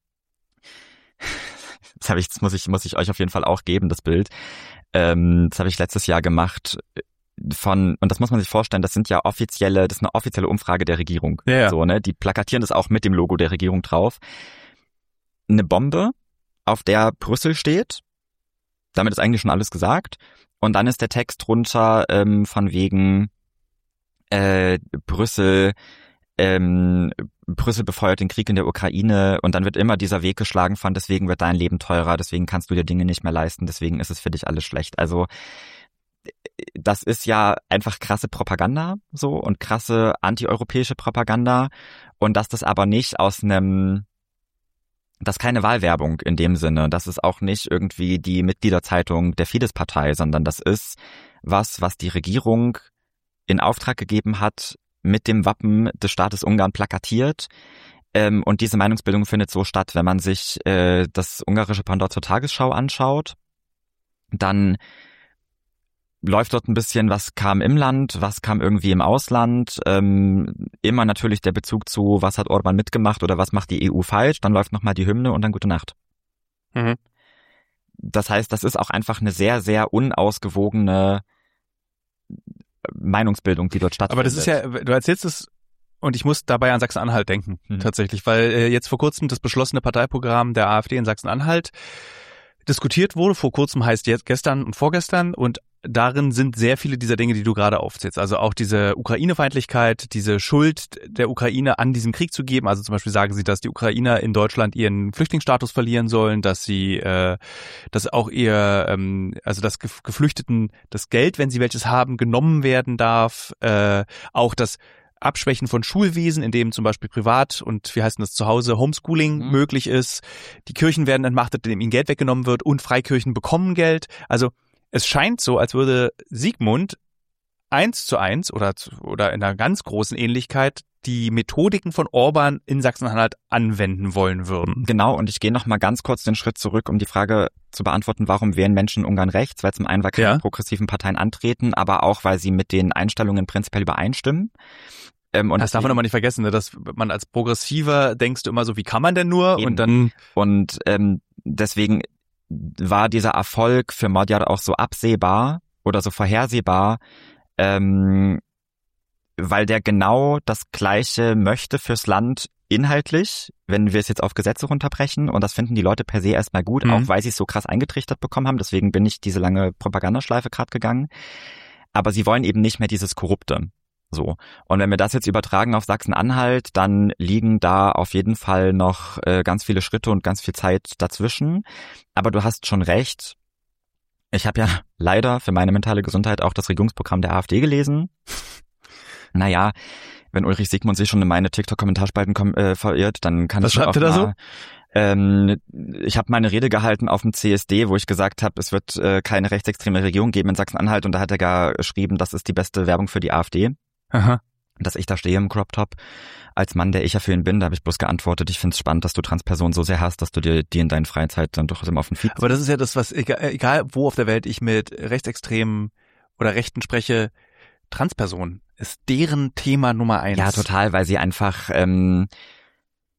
Das habe ich, das muss ich, muss ich euch auf jeden Fall auch geben, das Bild. Ähm, das habe ich letztes Jahr gemacht von, und das muss man sich vorstellen, das sind ja offizielle, das ist eine offizielle Umfrage der Regierung. Ja, ja. So, ne? Die plakatieren das auch mit dem Logo der Regierung drauf. Eine Bombe, auf der Brüssel steht. Damit ist eigentlich schon alles gesagt. Und dann ist der Text drunter ähm, von wegen äh, Brüssel, ähm, Brüssel befeuert den Krieg in der Ukraine und dann wird immer dieser Weg geschlagen von deswegen wird dein Leben teurer, deswegen kannst du dir Dinge nicht mehr leisten, deswegen ist es für dich alles schlecht. Also das ist ja einfach krasse Propaganda so und krasse antieuropäische Propaganda und dass das aber nicht aus einem, das ist keine Wahlwerbung in dem Sinne, das ist auch nicht irgendwie die Mitgliederzeitung der Fidesz-Partei, sondern das ist was, was die Regierung in Auftrag gegeben hat, mit dem Wappen des Staates Ungarn plakatiert. Ähm, und diese Meinungsbildung findet so statt, wenn man sich äh, das ungarische Pendant zur Tagesschau anschaut, dann läuft dort ein bisschen, was kam im Land, was kam irgendwie im Ausland, ähm, immer natürlich der Bezug zu, was hat Orban mitgemacht oder was macht die E U falsch, dann läuft nochmal die Hymne und dann gute Nacht. Mhm. Das heißt, das ist auch einfach eine sehr, sehr unausgewogene Meinungsbildung, die dort stattfindet. Aber das ist ja, du erzählst es und ich muss dabei an Sachsen-Anhalt denken, mhm. tatsächlich, weil äh, jetzt vor kurzem das beschlossene Parteiprogramm der AfD in Sachsen-Anhalt diskutiert wurde, vor kurzem heißt jetzt gestern und vorgestern und darin sind sehr viele dieser Dinge, die du gerade aufzählst. Also auch diese Ukraine-Feindlichkeit, diese Schuld der Ukraine an diesem Krieg zu geben. Also zum Beispiel sagen sie, dass die Ukrainer in Deutschland ihren Flüchtlingsstatus verlieren sollen, dass sie, äh, dass auch ihr, ähm, also das Geflüchteten das Geld, wenn sie welches haben, genommen werden darf. Äh, auch das Abschwächen von Schulwesen, in dem zum Beispiel privat und wie heißt denn das zu Hause Homeschooling mhm. möglich ist. Die Kirchen werden entmachtet, indem ihnen Geld weggenommen wird und Freikirchen bekommen Geld. Also es scheint so, als würde Sigmund eins zu eins oder, oder in einer ganz großen Ähnlichkeit die Methodiken von Orban in Sachsen-Anhalt anwenden wollen würden. Genau, und ich gehe noch mal ganz kurz den Schritt zurück, um die Frage zu beantworten, warum wählen Menschen in Ungarn rechts? Weil zum einen, weil keine ja. progressiven Parteien antreten, aber auch, weil sie mit den Einstellungen prinzipiell übereinstimmen. Ähm, und das darf man immer nicht vergessen, ne? Dass man als Progressiver denkst du immer so, wie kann man denn nur? Eben. Und dann und ähm, deswegen war dieser Erfolg für Magyar auch so absehbar oder so vorhersehbar, ähm, weil der genau das Gleiche möchte fürs Land inhaltlich, wenn wir es jetzt auf Gesetze runterbrechen, und das finden die Leute per se erstmal gut, mhm. auch weil sie es so krass eingetrichtert bekommen haben, deswegen bin ich diese lange Propagandaschleife gerade gegangen, aber sie wollen eben nicht mehr dieses Korrupte. So. Und wenn wir das jetzt übertragen auf Sachsen-Anhalt, dann liegen da auf jeden Fall noch äh, ganz viele Schritte und ganz viel Zeit dazwischen. Aber du hast schon recht. Ich habe ja leider für meine mentale Gesundheit auch das Regierungsprogramm der AfD gelesen. Naja, wenn Ulrich Sigmund sich schon in meine TikTok-Kommentarspalten kom- äh, verirrt, dann kann Was ich schreibt er da so? Ähm, ich habe meine Rede gehalten auf dem C S D, wo ich gesagt habe, es wird äh, keine rechtsextreme Regierung geben in Sachsen-Anhalt, und da hat er gar geschrieben, das ist die beste Werbung für die AfD. Aha. Dass ich da stehe im Crop Top als Mann, der ich ja für ihn bin, da habe ich bloß geantwortet, ich finde es spannend, dass du Transpersonen so sehr hast, dass du dir die in deiner Freizeit dann doch immer auf den Feed. Aber das ist ja das, was, egal, egal wo auf der Welt ich mit Rechtsextremen oder Rechten spreche, Transpersonen ist deren Thema Nummer eins. Ja, total, weil sie einfach, ähm,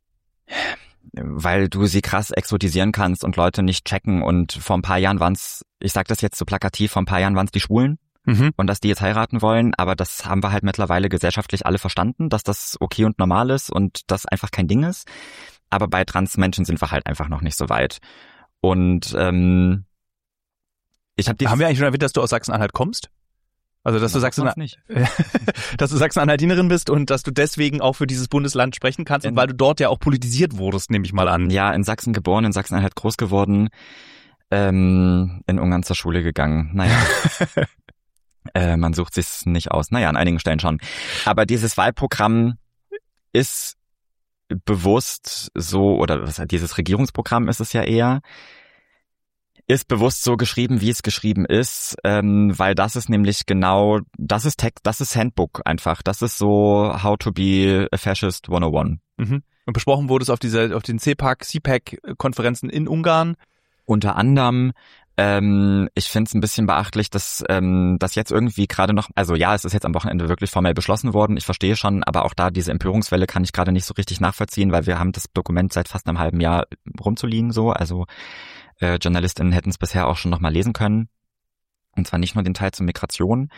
Weil du sie krass exotisieren kannst und Leute nicht checken. Und vor ein paar Jahren waren's, ich sag das jetzt so plakativ, vor ein paar Jahren waren's die Schwulen. Mhm. Und dass die jetzt heiraten wollen, aber das haben wir halt mittlerweile gesellschaftlich alle verstanden, dass das okay und normal ist und das einfach kein Ding ist. Aber bei Transmenschen sind wir halt einfach noch nicht so weit. Und ähm, ich habe Haben wir eigentlich schon erwähnt, dass du aus Sachsen-Anhalt kommst? Also dass du Sachsen nicht. dass du Sachsen-Anhaltinerin bist und dass du deswegen auch für dieses Bundesland sprechen kannst in, und weil du dort ja auch politisiert wurdest, nehme ich mal an. Ja, in Sachsen geboren, in Sachsen-Anhalt groß geworden, ähm, in Ungarn zur Schule gegangen. Naja. Äh, man sucht sich's nicht aus. Naja, an einigen Stellen schon. Aber dieses Wahlprogramm ist bewusst so, oder was, dieses Regierungsprogramm ist es ja eher, ist bewusst so geschrieben, wie es geschrieben ist, ähm, weil das ist nämlich genau, das ist Text, das ist Handbook einfach. Das ist so How to be a Fascist hunderteins. Mhm. Und besprochen wurde es auf dieser, auf den C PAC, C PAC-Konferenzen in Ungarn. Unter anderem. Ähm, ich finde es ein bisschen beachtlich, dass ähm, das jetzt irgendwie gerade noch, also ja, es ist jetzt am Wochenende wirklich formell beschlossen worden, ich verstehe schon, aber auch da diese Empörungswelle kann ich gerade nicht so richtig nachvollziehen, weil wir haben das Dokument seit fast einem halben Jahr rumzuliegen so, also äh, JournalistInnen hätten es bisher auch schon noch mal lesen können, und zwar nicht nur den Teil zur Migration,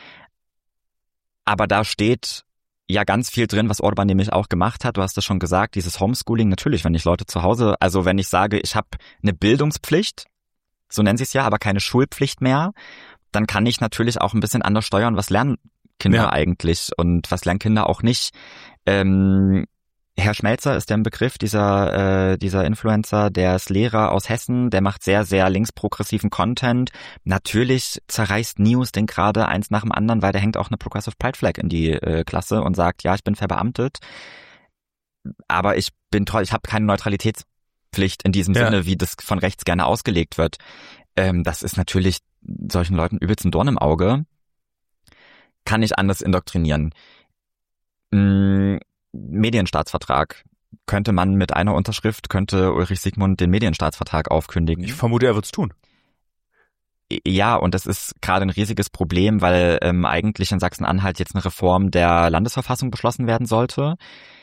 aber da steht ja ganz viel drin, was Orban nämlich auch gemacht hat, du hast es schon gesagt, dieses Homeschooling, natürlich, wenn ich Leute zu Hause, also wenn ich sage, ich habe eine Bildungspflicht, so nennen sie es ja, aber keine Schulpflicht mehr, dann kann ich natürlich auch ein bisschen anders steuern, was lernen Kinder ja. eigentlich und was lernen Kinder auch nicht. Ähm, Herr Schmelzer ist der Begriff, dieser äh, dieser Influencer, der ist Lehrer aus Hessen, der macht sehr, sehr linksprogressiven Content. Natürlich zerreißt News den gerade eins nach dem anderen, weil der hängt auch eine Progressive Pride Flag in die äh, Klasse und sagt, ja, ich bin verbeamtet, aber ich bin treu, ich habe keine Neutralitäts Pflicht in diesem ja. Sinne, wie das von rechts gerne ausgelegt wird. Ähm, das ist natürlich solchen Leuten übelst ein Dorn im Auge. Kann ich anders indoktrinieren. Hm, Medienstaatsvertrag. Könnte man mit einer Unterschrift, könnte Ulrich Siegmund den Medienstaatsvertrag aufkündigen. Ich vermute, er wird's tun. Ja, und das ist gerade ein riesiges Problem, weil ähm, eigentlich in Sachsen-Anhalt jetzt eine Reform der Landesverfassung beschlossen werden sollte.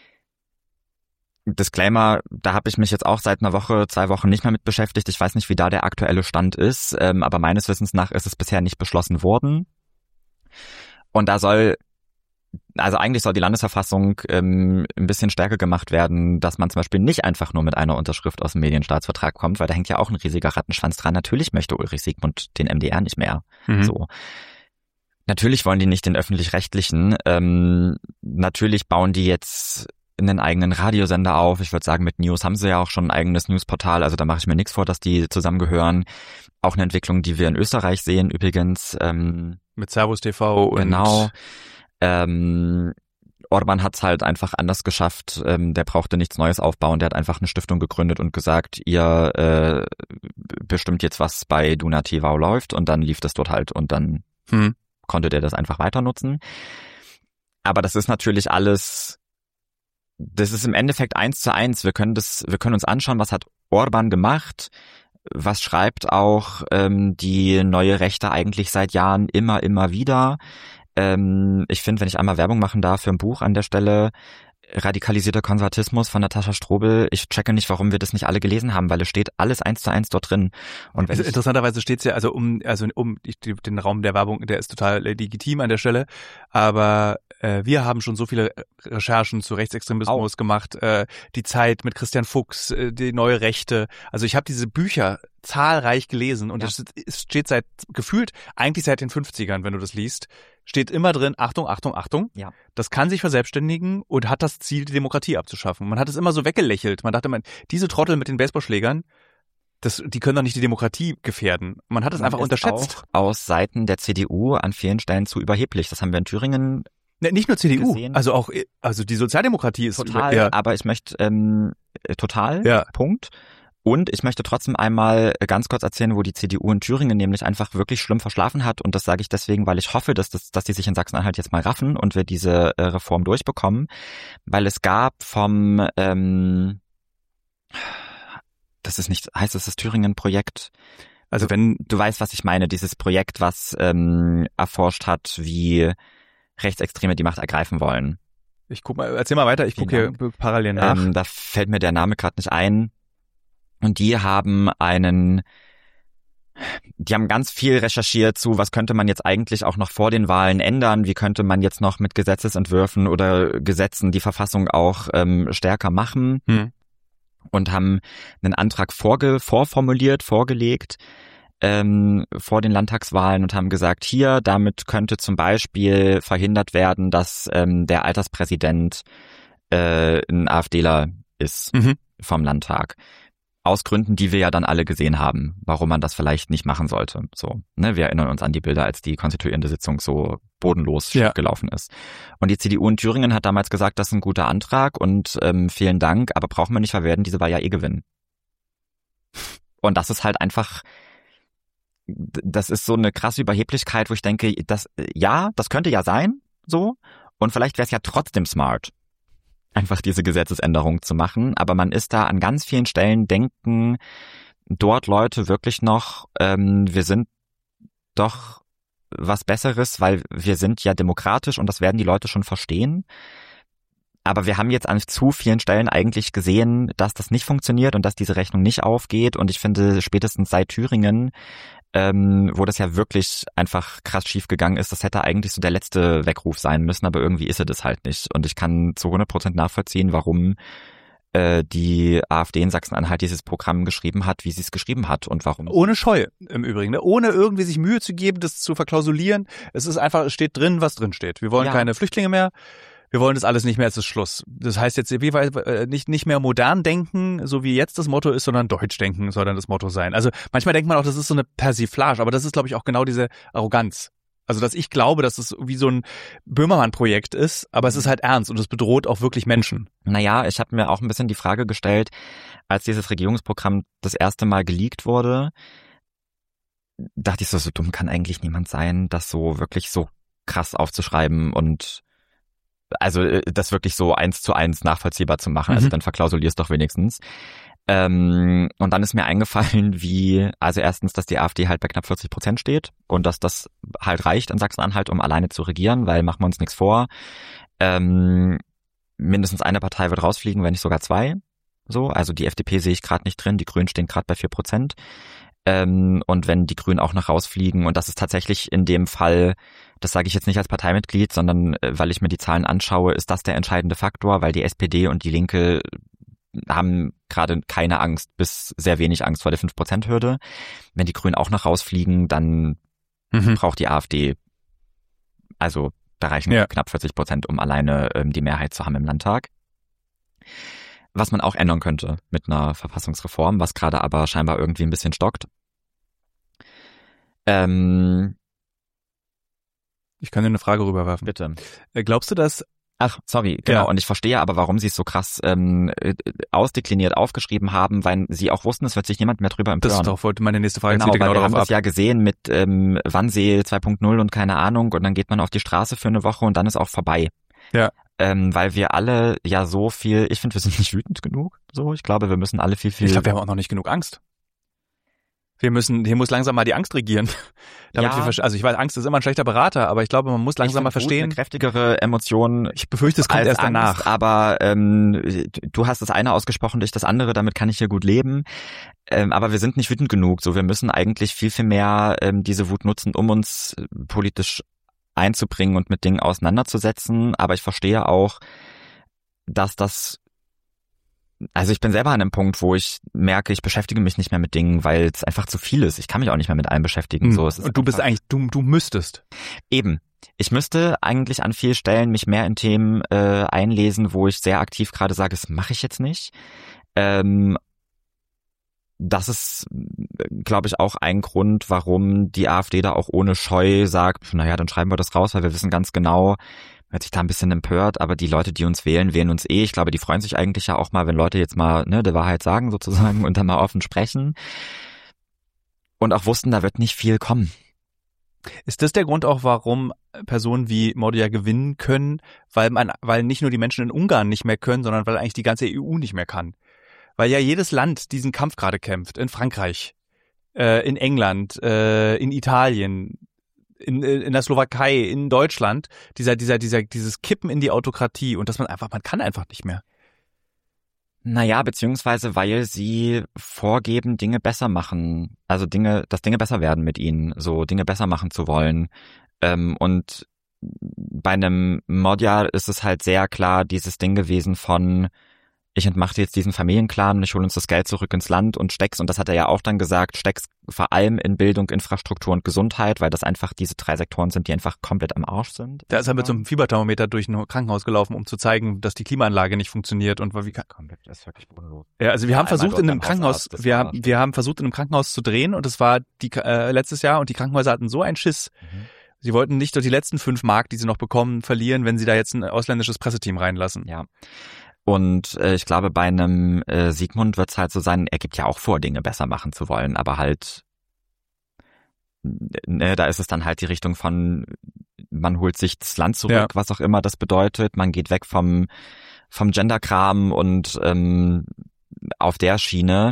Disclaimer, da habe ich mich jetzt auch seit einer Woche, zwei Wochen nicht mehr mit beschäftigt. Ich weiß nicht, wie da der aktuelle Stand ist, ähm, aber meines Wissens nach ist es bisher nicht beschlossen worden. Und da soll, also eigentlich soll die Landesverfassung ähm, ein bisschen stärker gemacht werden, dass man zum Beispiel nicht einfach nur mit einer Unterschrift aus dem Medienstaatsvertrag kommt, weil da hängt ja auch ein riesiger Rattenschwanz dran. Natürlich möchte Ulrich Siegmund den M D R nicht mehr. Mhm. So. Natürlich wollen die nicht den Öffentlich-Rechtlichen. Ähm, natürlich bauen die jetzt einen eigenen Radiosender auf. Ich würde sagen, mit News haben sie ja auch schon ein eigenes Newsportal. Also da mache ich mir nichts vor, dass die zusammengehören. Auch eine Entwicklung, die wir in Österreich sehen übrigens. Ähm, mit Servus T V und... Genau. Ähm, Orban hat's halt einfach anders geschafft. Ähm, der brauchte nichts Neues aufbauen. Der hat einfach eine Stiftung gegründet und gesagt, ihr äh, bestimmt jetzt, was bei Duna T V läuft. Und dann lief das dort halt. Und dann hm. konnte der das einfach weiter nutzen. Aber das ist natürlich alles... Das ist im Endeffekt eins zu eins. Wir können das, wir können uns anschauen, was hat Orban gemacht, was schreibt auch ähm, die neue Rechte eigentlich seit Jahren immer, immer wieder. Ähm, ich finde, wenn ich einmal Werbung machen darf für ein Buch an der Stelle, Radikalisierter Konservatismus von Natascha Strobel, ich checke nicht, warum wir das nicht alle gelesen haben, weil es steht alles eins zu eins dort drin. Und wenn also interessanterweise steht es ja, also um, also um ich, den Raum der Werbung, der ist total legitim an der Stelle, aber äh, wir haben schon so viele Recherchen zu Rechtsextremismus Auch. gemacht, äh, die Zeit mit Christian Fuchs, äh, die neue Rechte, also ich habe diese Bücher zahlreich gelesen und es ja. steht seit, gefühlt eigentlich seit den fünfzigern, wenn du das liest, steht immer drin, Achtung, Achtung, Achtung, ja. das kann sich verselbstständigen und hat das Ziel, die Demokratie abzuschaffen. Man hat es immer so weggelächelt. Man dachte, man, diese Trottel mit den Baseballschlägern, das, die können doch nicht die Demokratie gefährden. Man hat es einfach unterschätzt. Auch aus Seiten der C D U an vielen Stellen zu überheblich. Das haben wir in Thüringen ne, nicht nur C D U, gesehen. also auch, also die Sozialdemokratie ist total, über, ja. aber ich möchte ähm, total, ja. Punkt. Und ich möchte trotzdem einmal ganz kurz erzählen, wo die C D U in Thüringen nämlich einfach wirklich schlimm verschlafen hat. Und das sage ich deswegen, weil ich hoffe, dass das, dass die sich in Sachsen-Anhalt jetzt mal raffen und wir diese äh, Reform durchbekommen. Weil es gab vom, ähm, das ist nicht, heißt das das Thüringen-Projekt? Also wenn, du weißt, was ich meine, dieses Projekt, was ähm, erforscht hat, wie Rechtsextreme die Macht ergreifen wollen. Ich guck mal, erzähl mal weiter, ich gucke hier parallel nach. Ähm, da fällt mir der Name gerade nicht ein. Und die haben einen, die haben ganz viel recherchiert zu, was könnte man jetzt eigentlich auch noch vor den Wahlen ändern, wie könnte man jetzt noch mit Gesetzesentwürfen oder Gesetzen die Verfassung auch ähm, stärker machen hm. und haben einen Antrag vorge- vorformuliert, vorgelegt ähm, vor den Landtagswahlen und haben gesagt, hier, damit könnte zum Beispiel verhindert werden, dass ähm, der Alterspräsident äh, ein AfDler ist mhm. vom Landtag. Aus Gründen, die wir ja dann alle gesehen haben, warum man das vielleicht nicht machen sollte. So, ne, wir erinnern uns an die Bilder, als die konstituierende Sitzung so bodenlos ja. gelaufen ist. Und die C D U in Thüringen hat damals gesagt, das ist ein guter Antrag und ähm, vielen Dank, aber brauchen wir nicht, weil wir werden diese Wahl ja eh gewinnen. Und das ist halt einfach, das ist so eine krasse Überheblichkeit, wo ich denke, das ja, das könnte ja sein, so, und vielleicht wäre es ja trotzdem smart, einfach diese Gesetzesänderung zu machen, aber man ist da an ganz vielen Stellen, denken dort Leute wirklich noch, ähm, wir sind doch was Besseres, weil wir sind ja demokratisch und das werden die Leute schon verstehen. Aber wir haben jetzt an zu vielen Stellen eigentlich gesehen, dass das nicht funktioniert und dass diese Rechnung nicht aufgeht. Und ich finde, spätestens seit Thüringen, ähm, wo das ja wirklich einfach krass schief gegangen ist, das hätte eigentlich so der letzte Weckruf sein müssen, aber irgendwie ist es das halt nicht. Und ich kann zu hundert Prozent nachvollziehen, warum äh, die AfD in Sachsen-Anhalt dieses Programm geschrieben hat, wie sie es geschrieben hat und warum. Ohne Scheu im Übrigen, ne? Ohne irgendwie sich Mühe zu geben, das zu verklausulieren. Es ist einfach, es steht drin, was drin steht. Wir wollen ja. keine Flüchtlinge mehr. Wir wollen das alles nicht mehr, es ist Schluss. Das heißt jetzt nicht, nicht mehr modern denken, so wie jetzt das Motto ist, sondern deutsch denken soll dann das Motto sein. Also manchmal denkt man auch, das ist so eine Persiflage, aber das ist, glaube ich, auch genau diese Arroganz. Also dass ich glaube, dass es wie so ein Böhmermann-Projekt ist, aber es ist halt ernst und es bedroht auch wirklich Menschen. Naja, ich habe mir auch ein bisschen die Frage gestellt, als dieses Regierungsprogramm das erste Mal geleakt wurde, dachte ich so, so dumm kann eigentlich niemand sein, das so wirklich so krass aufzuschreiben und also das wirklich so eins zu eins nachvollziehbar zu machen. Mhm. Also dann verklausulierst doch wenigstens. Ähm, und dann ist mir eingefallen, wie, also erstens, dass die AfD halt bei knapp vierzig Prozent steht und dass das halt reicht in Sachsen-Anhalt, um alleine zu regieren, weil machen wir uns nichts vor. Ähm, mindestens eine Partei wird rausfliegen, wenn nicht sogar zwei. So, also die F D P sehe ich gerade nicht drin, die Grünen stehen gerade bei vier Prozent. Ähm, und wenn die Grünen auch noch rausfliegen, und das ist tatsächlich in dem Fall, das sage ich jetzt nicht als Parteimitglied, sondern äh, weil ich mir die Zahlen anschaue, ist das der entscheidende Faktor, weil die S P D und die Linke haben gerade keine Angst bis sehr wenig Angst vor der fünf Prozent Hürde. Wenn die Grünen auch noch rausfliegen, dann mhm. braucht die AfD, also da reichen ja. knapp vierzig Prozent, um alleine ähm, die Mehrheit zu haben im Landtag. Was man auch ändern könnte mit einer Verfassungsreform, was gerade aber scheinbar irgendwie ein bisschen stockt. Ähm, ich kann dir eine Frage rüberwerfen. Bitte. Glaubst du, dass... Ach, sorry, genau. Ja. Und ich verstehe aber, warum sie es so krass ähm, ausdekliniert aufgeschrieben haben, weil sie auch wussten, es wird sich niemand mehr drüber empören. Das ist doch heute meine nächste Frage. Genau, genau weil wir haben ab. das ja gesehen mit ähm, Wannsee zwei Punkt null und keine Ahnung und dann geht man auf die Straße für eine Woche und dann ist auch vorbei. Ja. Ähm, weil wir alle ja so viel, ich finde, wir sind nicht wütend genug. So, ich glaube, wir müssen alle viel, viel. Ich glaube, wir haben auch noch nicht genug Angst. Wir müssen, hier muss langsam mal die Angst regieren. Damit ja. wir, also ich weiß, Angst ist immer ein schlechter Berater, aber ich glaube, man muss langsam mal verstehen. Eine kräftigere Emotion. Ich befürchte, es kommt erst Angst, danach. Aber ähm, du hast das eine ausgesprochen, ich das andere. Damit kann ich hier gut leben. Ähm, aber wir sind nicht wütend genug. So, wir müssen eigentlich viel, viel mehr ähm, diese Wut nutzen, um uns politisch einzubringen und mit Dingen auseinanderzusetzen. Aber ich verstehe auch, dass das, also ich bin selber an einem Punkt, wo ich merke, ich beschäftige mich nicht mehr mit Dingen, weil es einfach zu viel ist. Ich kann mich auch nicht mehr mit allem beschäftigen. So, es ist und du bist eigentlich, du, du müsstest. Eben. Ich müsste eigentlich an vielen Stellen mich mehr in Themen äh, einlesen, wo ich sehr aktiv gerade sage, das mache ich jetzt nicht. Ähm, Das ist, glaube ich, auch ein Grund, warum die AfD da auch ohne Scheu sagt, naja, dann schreiben wir das raus, weil wir wissen ganz genau, hört sich da ein bisschen empört, aber die Leute, die uns wählen, wählen uns eh. Ich glaube, die freuen sich eigentlich ja auch mal, wenn Leute jetzt mal ne, der Wahrheit sagen sozusagen und dann mal offen sprechen. Und auch wussten, da wird nicht viel kommen. Ist das der Grund auch, warum Personen wie Mordea gewinnen können? Weil man, weil nicht nur die Menschen in Ungarn nicht mehr können, sondern weil eigentlich die ganze E U nicht mehr kann. Weil ja jedes Land diesen Kampf gerade kämpft. In Frankreich, äh, in England, äh, in Italien. in, in der Slowakei, in Deutschland, dieser, dieser, dieser, dieses Kippen in die Autokratie und dass man einfach, man kann einfach nicht mehr. Naja, beziehungsweise weil sie vorgeben, Dinge besser machen, also Dinge, dass Dinge besser werden mit ihnen, so Dinge besser machen zu wollen. Ähm, und bei einem Magyar ist es halt sehr klar dieses Ding gewesen von, ich entmachte jetzt diesen Familienclan und ich hole uns das Geld zurück ins Land und steck's, und das hat er ja auch dann gesagt, steck's vor allem in Bildung, Infrastruktur und Gesundheit, weil das einfach diese drei Sektoren sind, die einfach komplett am Arsch sind. Da ist er mit so einem Fieberthermometer durch ein Krankenhaus gelaufen, um zu zeigen, dass die Klimaanlage nicht funktioniert und wie kann komplett, das ist wirklich bodenlos. Ja, also wir haben versucht in einem Krankenhaus, wir haben wir haben versucht in einem Krankenhaus zu drehen und es war die äh, letztes Jahr und die Krankenhäuser hatten so einen Schiss. Mhm. Sie wollten nicht durch die letzten fünf Mark, die sie noch bekommen, verlieren, wenn sie da jetzt ein ausländisches Presseteam reinlassen. Ja. Und äh, ich glaube, bei einem äh, Sigmund wird es halt so sein, er gibt ja auch vor, Dinge besser machen zu wollen, aber halt, ne, da ist es dann halt die Richtung von, man holt sich das Land zurück, ja. Was auch immer das bedeutet, man geht weg vom vom Genderkram und ähm, auf der Schiene,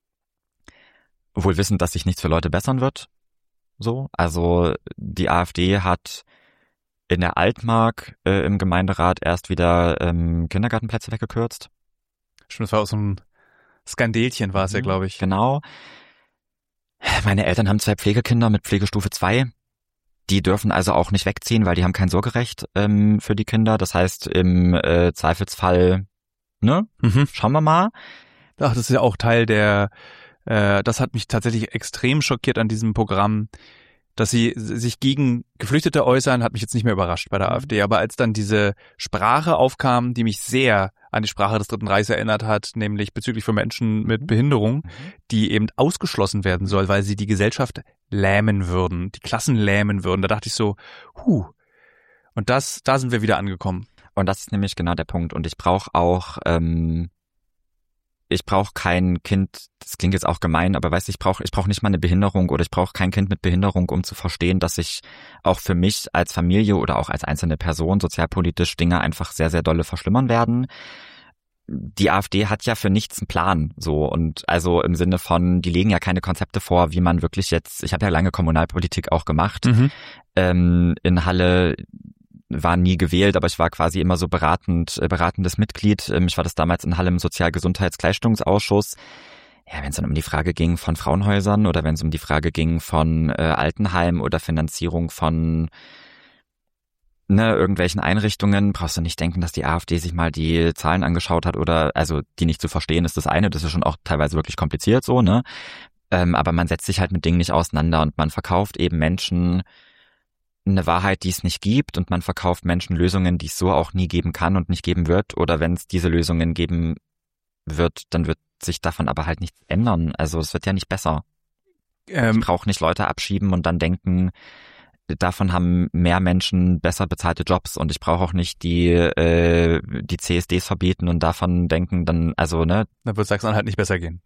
wohl wissend, dass sich nichts für Leute bessern wird. So, also die AfD hat in der Altmark äh, im Gemeinderat erst wieder ähm, Kindergartenplätze weggekürzt. Stimmt, das war auch so ein Skandelchen, war es mhm, ja, glaube ich. Genau. Meine Eltern haben zwei Pflegekinder mit Pflegestufe zwei. Die dürfen also auch nicht wegziehen, weil die haben kein Sorgerecht ähm, für die Kinder. Das heißt, im äh, Zweifelsfall, ne, mhm. schauen wir mal. Ach, das ist ja auch Teil der, äh, das hat mich tatsächlich extrem schockiert an diesem Programm, dass sie sich gegen Geflüchtete äußern, hat mich jetzt nicht mehr überrascht bei der mhm. AfD. Aber als dann diese Sprache aufkam, die mich sehr an die Sprache des Dritten Reichs erinnert hat, nämlich bezüglich von Menschen mit Behinderung, mhm. die eben ausgeschlossen werden soll, weil sie die Gesellschaft lähmen würden, die Klassen lähmen würden. Da dachte ich so, huh. Und das, da sind wir wieder angekommen. Und das ist nämlich genau der Punkt. Und ich brauche auch, ähm, ich brauche kein Kind, das klingt jetzt auch gemein, aber weißt du, ich brauche ich brauche nicht mal eine Behinderung oder ich brauche kein Kind mit Behinderung, um zu verstehen, dass sich auch für mich als Familie oder auch als einzelne Person sozialpolitisch Dinge einfach sehr, sehr dolle verschlimmern werden. Die AfD hat ja für nichts einen Plan, so, und also im Sinne von, die legen ja keine Konzepte vor, wie man wirklich jetzt, ich habe ja lange Kommunalpolitik auch gemacht, mhm. ähm, in Halle war nie gewählt, aber ich war quasi immer so beratend, äh, beratendes Mitglied. Ähm, ich war das damals in Halle im Sozial-Gesundheits-Gleichstellungsausschuss. Ja, wenn es dann um die Frage ging von Frauenhäusern oder wenn es um die Frage ging von äh, Altenheim oder Finanzierung von ne, irgendwelchen Einrichtungen, brauchst du nicht denken, dass die AfD sich mal die Zahlen angeschaut hat oder, also die nicht zu verstehen ist das eine, das ist schon auch teilweise wirklich kompliziert so, ne? Ähm, aber man setzt sich halt mit Dingen nicht auseinander und man verkauft eben Menschen eine Wahrheit, die es nicht gibt, und man verkauft Menschen Lösungen, die es so auch nie geben kann und nicht geben wird, oder wenn es diese Lösungen geben wird, dann wird sich davon aber halt nichts ändern. Also es wird ja nicht besser. Ähm, ich brauche nicht Leute abschieben und dann denken, davon haben mehr Menschen besser bezahlte Jobs, und ich brauche auch nicht die äh, die C S Ds verbieten und davon denken, dann, also, ne? Dann wird Sachsen-Anhalt nicht besser gehen.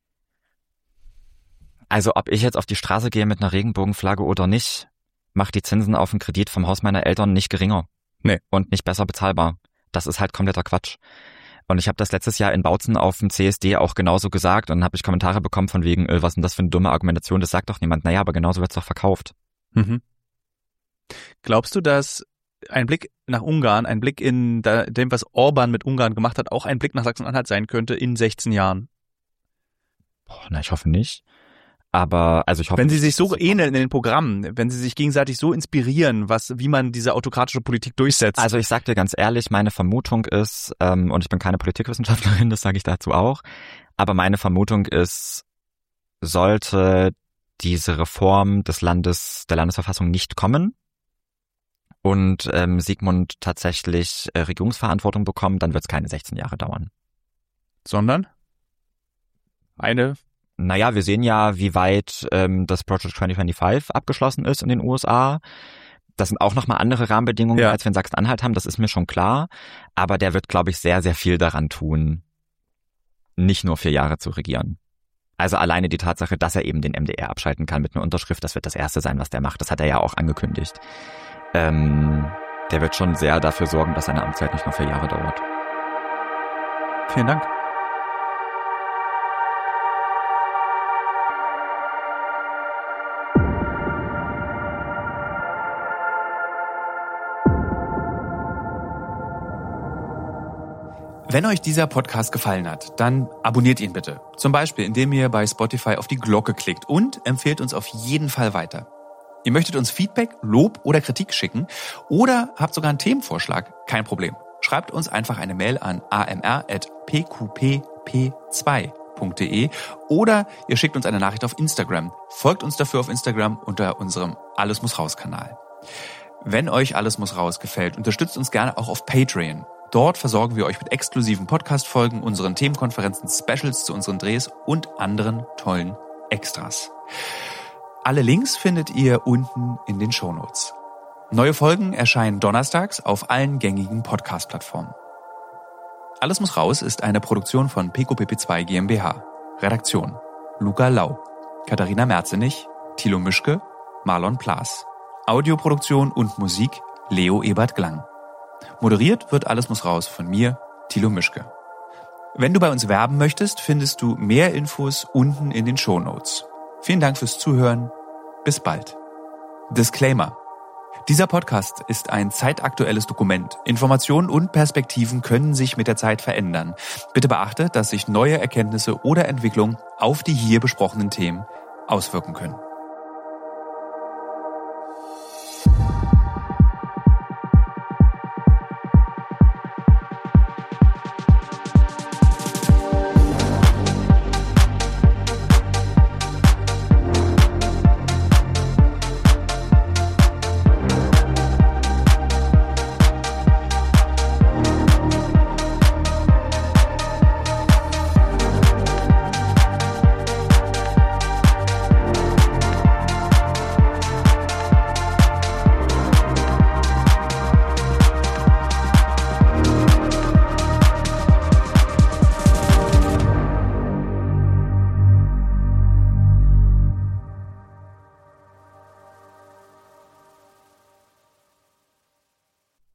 Also ob ich jetzt auf die Straße gehe mit einer Regenbogenflagge oder nicht, macht die Zinsen auf den Kredit vom Haus meiner Eltern nicht geringer. Nee. Und nicht besser bezahlbar. Das ist halt kompletter Quatsch. Und ich habe das letztes Jahr in Bautzen auf dem C S D auch genauso gesagt, und dann habe ich Kommentare bekommen von wegen, äh, was ist denn das für eine dumme Argumentation, das sagt doch niemand. Naja, aber genauso wird's doch verkauft. Mhm. Glaubst du, dass ein Blick nach Ungarn, ein Blick in dem, was Orban mit Ungarn gemacht hat, auch ein Blick nach Sachsen-Anhalt sein könnte in sechzehn Jahren? Boah, na, ich hoffe nicht. Aber, also ich hoffe, wenn sie sich so ähneln in den Programmen, wenn sie sich gegenseitig so inspirieren, was, wie man diese autokratische Politik durchsetzt. Also ich sag dir ganz ehrlich, meine Vermutung ist, ähm, und ich bin keine Politikwissenschaftlerin, das sage ich dazu auch, aber meine Vermutung ist, sollte diese Reform des Landes, der Landesverfassung nicht kommen und ähm, Sigmund tatsächlich äh, Regierungsverantwortung bekommen, dann wird es keine sechzehn Jahre dauern. Sondern? Eine Naja, wir sehen ja, wie weit ähm, das Project zwanzig fünfundzwanzig abgeschlossen ist in den U S A. Das sind auch nochmal andere Rahmenbedingungen, ja, als wir in Sachsen-Anhalt haben, das ist mir schon klar. Aber der wird, glaube ich, sehr, sehr viel daran tun, nicht nur vier Jahre zu regieren. Also alleine die Tatsache, dass er eben den M D R abschalten kann mit einer Unterschrift, das wird das Erste sein, was der macht. Das hat er ja auch angekündigt. Ähm, der wird schon sehr dafür sorgen, dass seine Amtszeit nicht nur vier Jahre dauert. Vielen Dank. Wenn euch dieser Podcast gefallen hat, dann abonniert ihn bitte. Zum Beispiel, indem ihr bei Spotify auf die Glocke klickt und empfehlt uns auf jeden Fall weiter. Ihr möchtet uns Feedback, Lob oder Kritik schicken oder habt sogar einen Themenvorschlag? Kein Problem. Schreibt uns einfach eine Mail an a m r at p q p p zwei punkt d e oder ihr schickt uns eine Nachricht auf Instagram. Folgt uns dafür auf Instagram unter unserem Alles muss raus Kanal. Wenn euch Alles muss raus gefällt, unterstützt uns gerne auch auf Patreon. Dort versorgen wir euch mit exklusiven Podcast-Folgen, unseren Themenkonferenzen, Specials zu unseren Drehs und anderen tollen Extras. Alle Links findet ihr unten in den Shownotes. Neue Folgen erscheinen donnerstags auf allen gängigen Podcast-Plattformen. Alles muss raus ist eine Produktion von P Q P P zwei GmbH. Redaktion: Luca Lau, Katharina Merzenich, Thilo Mischke, Marlon Plaas. Audioproduktion und Musik: Leo Ebert Glang. Moderiert wird Alles muss raus von mir, Thilo Mischke. Wenn du bei uns werben möchtest, findest du mehr Infos unten in den Shownotes. Vielen Dank fürs Zuhören. Bis bald. Disclaimer: Dieser Podcast ist ein zeitaktuelles Dokument. Informationen und Perspektiven können sich mit der Zeit verändern. Bitte beachte, dass sich neue Erkenntnisse oder Entwicklungen auf die hier besprochenen Themen auswirken können.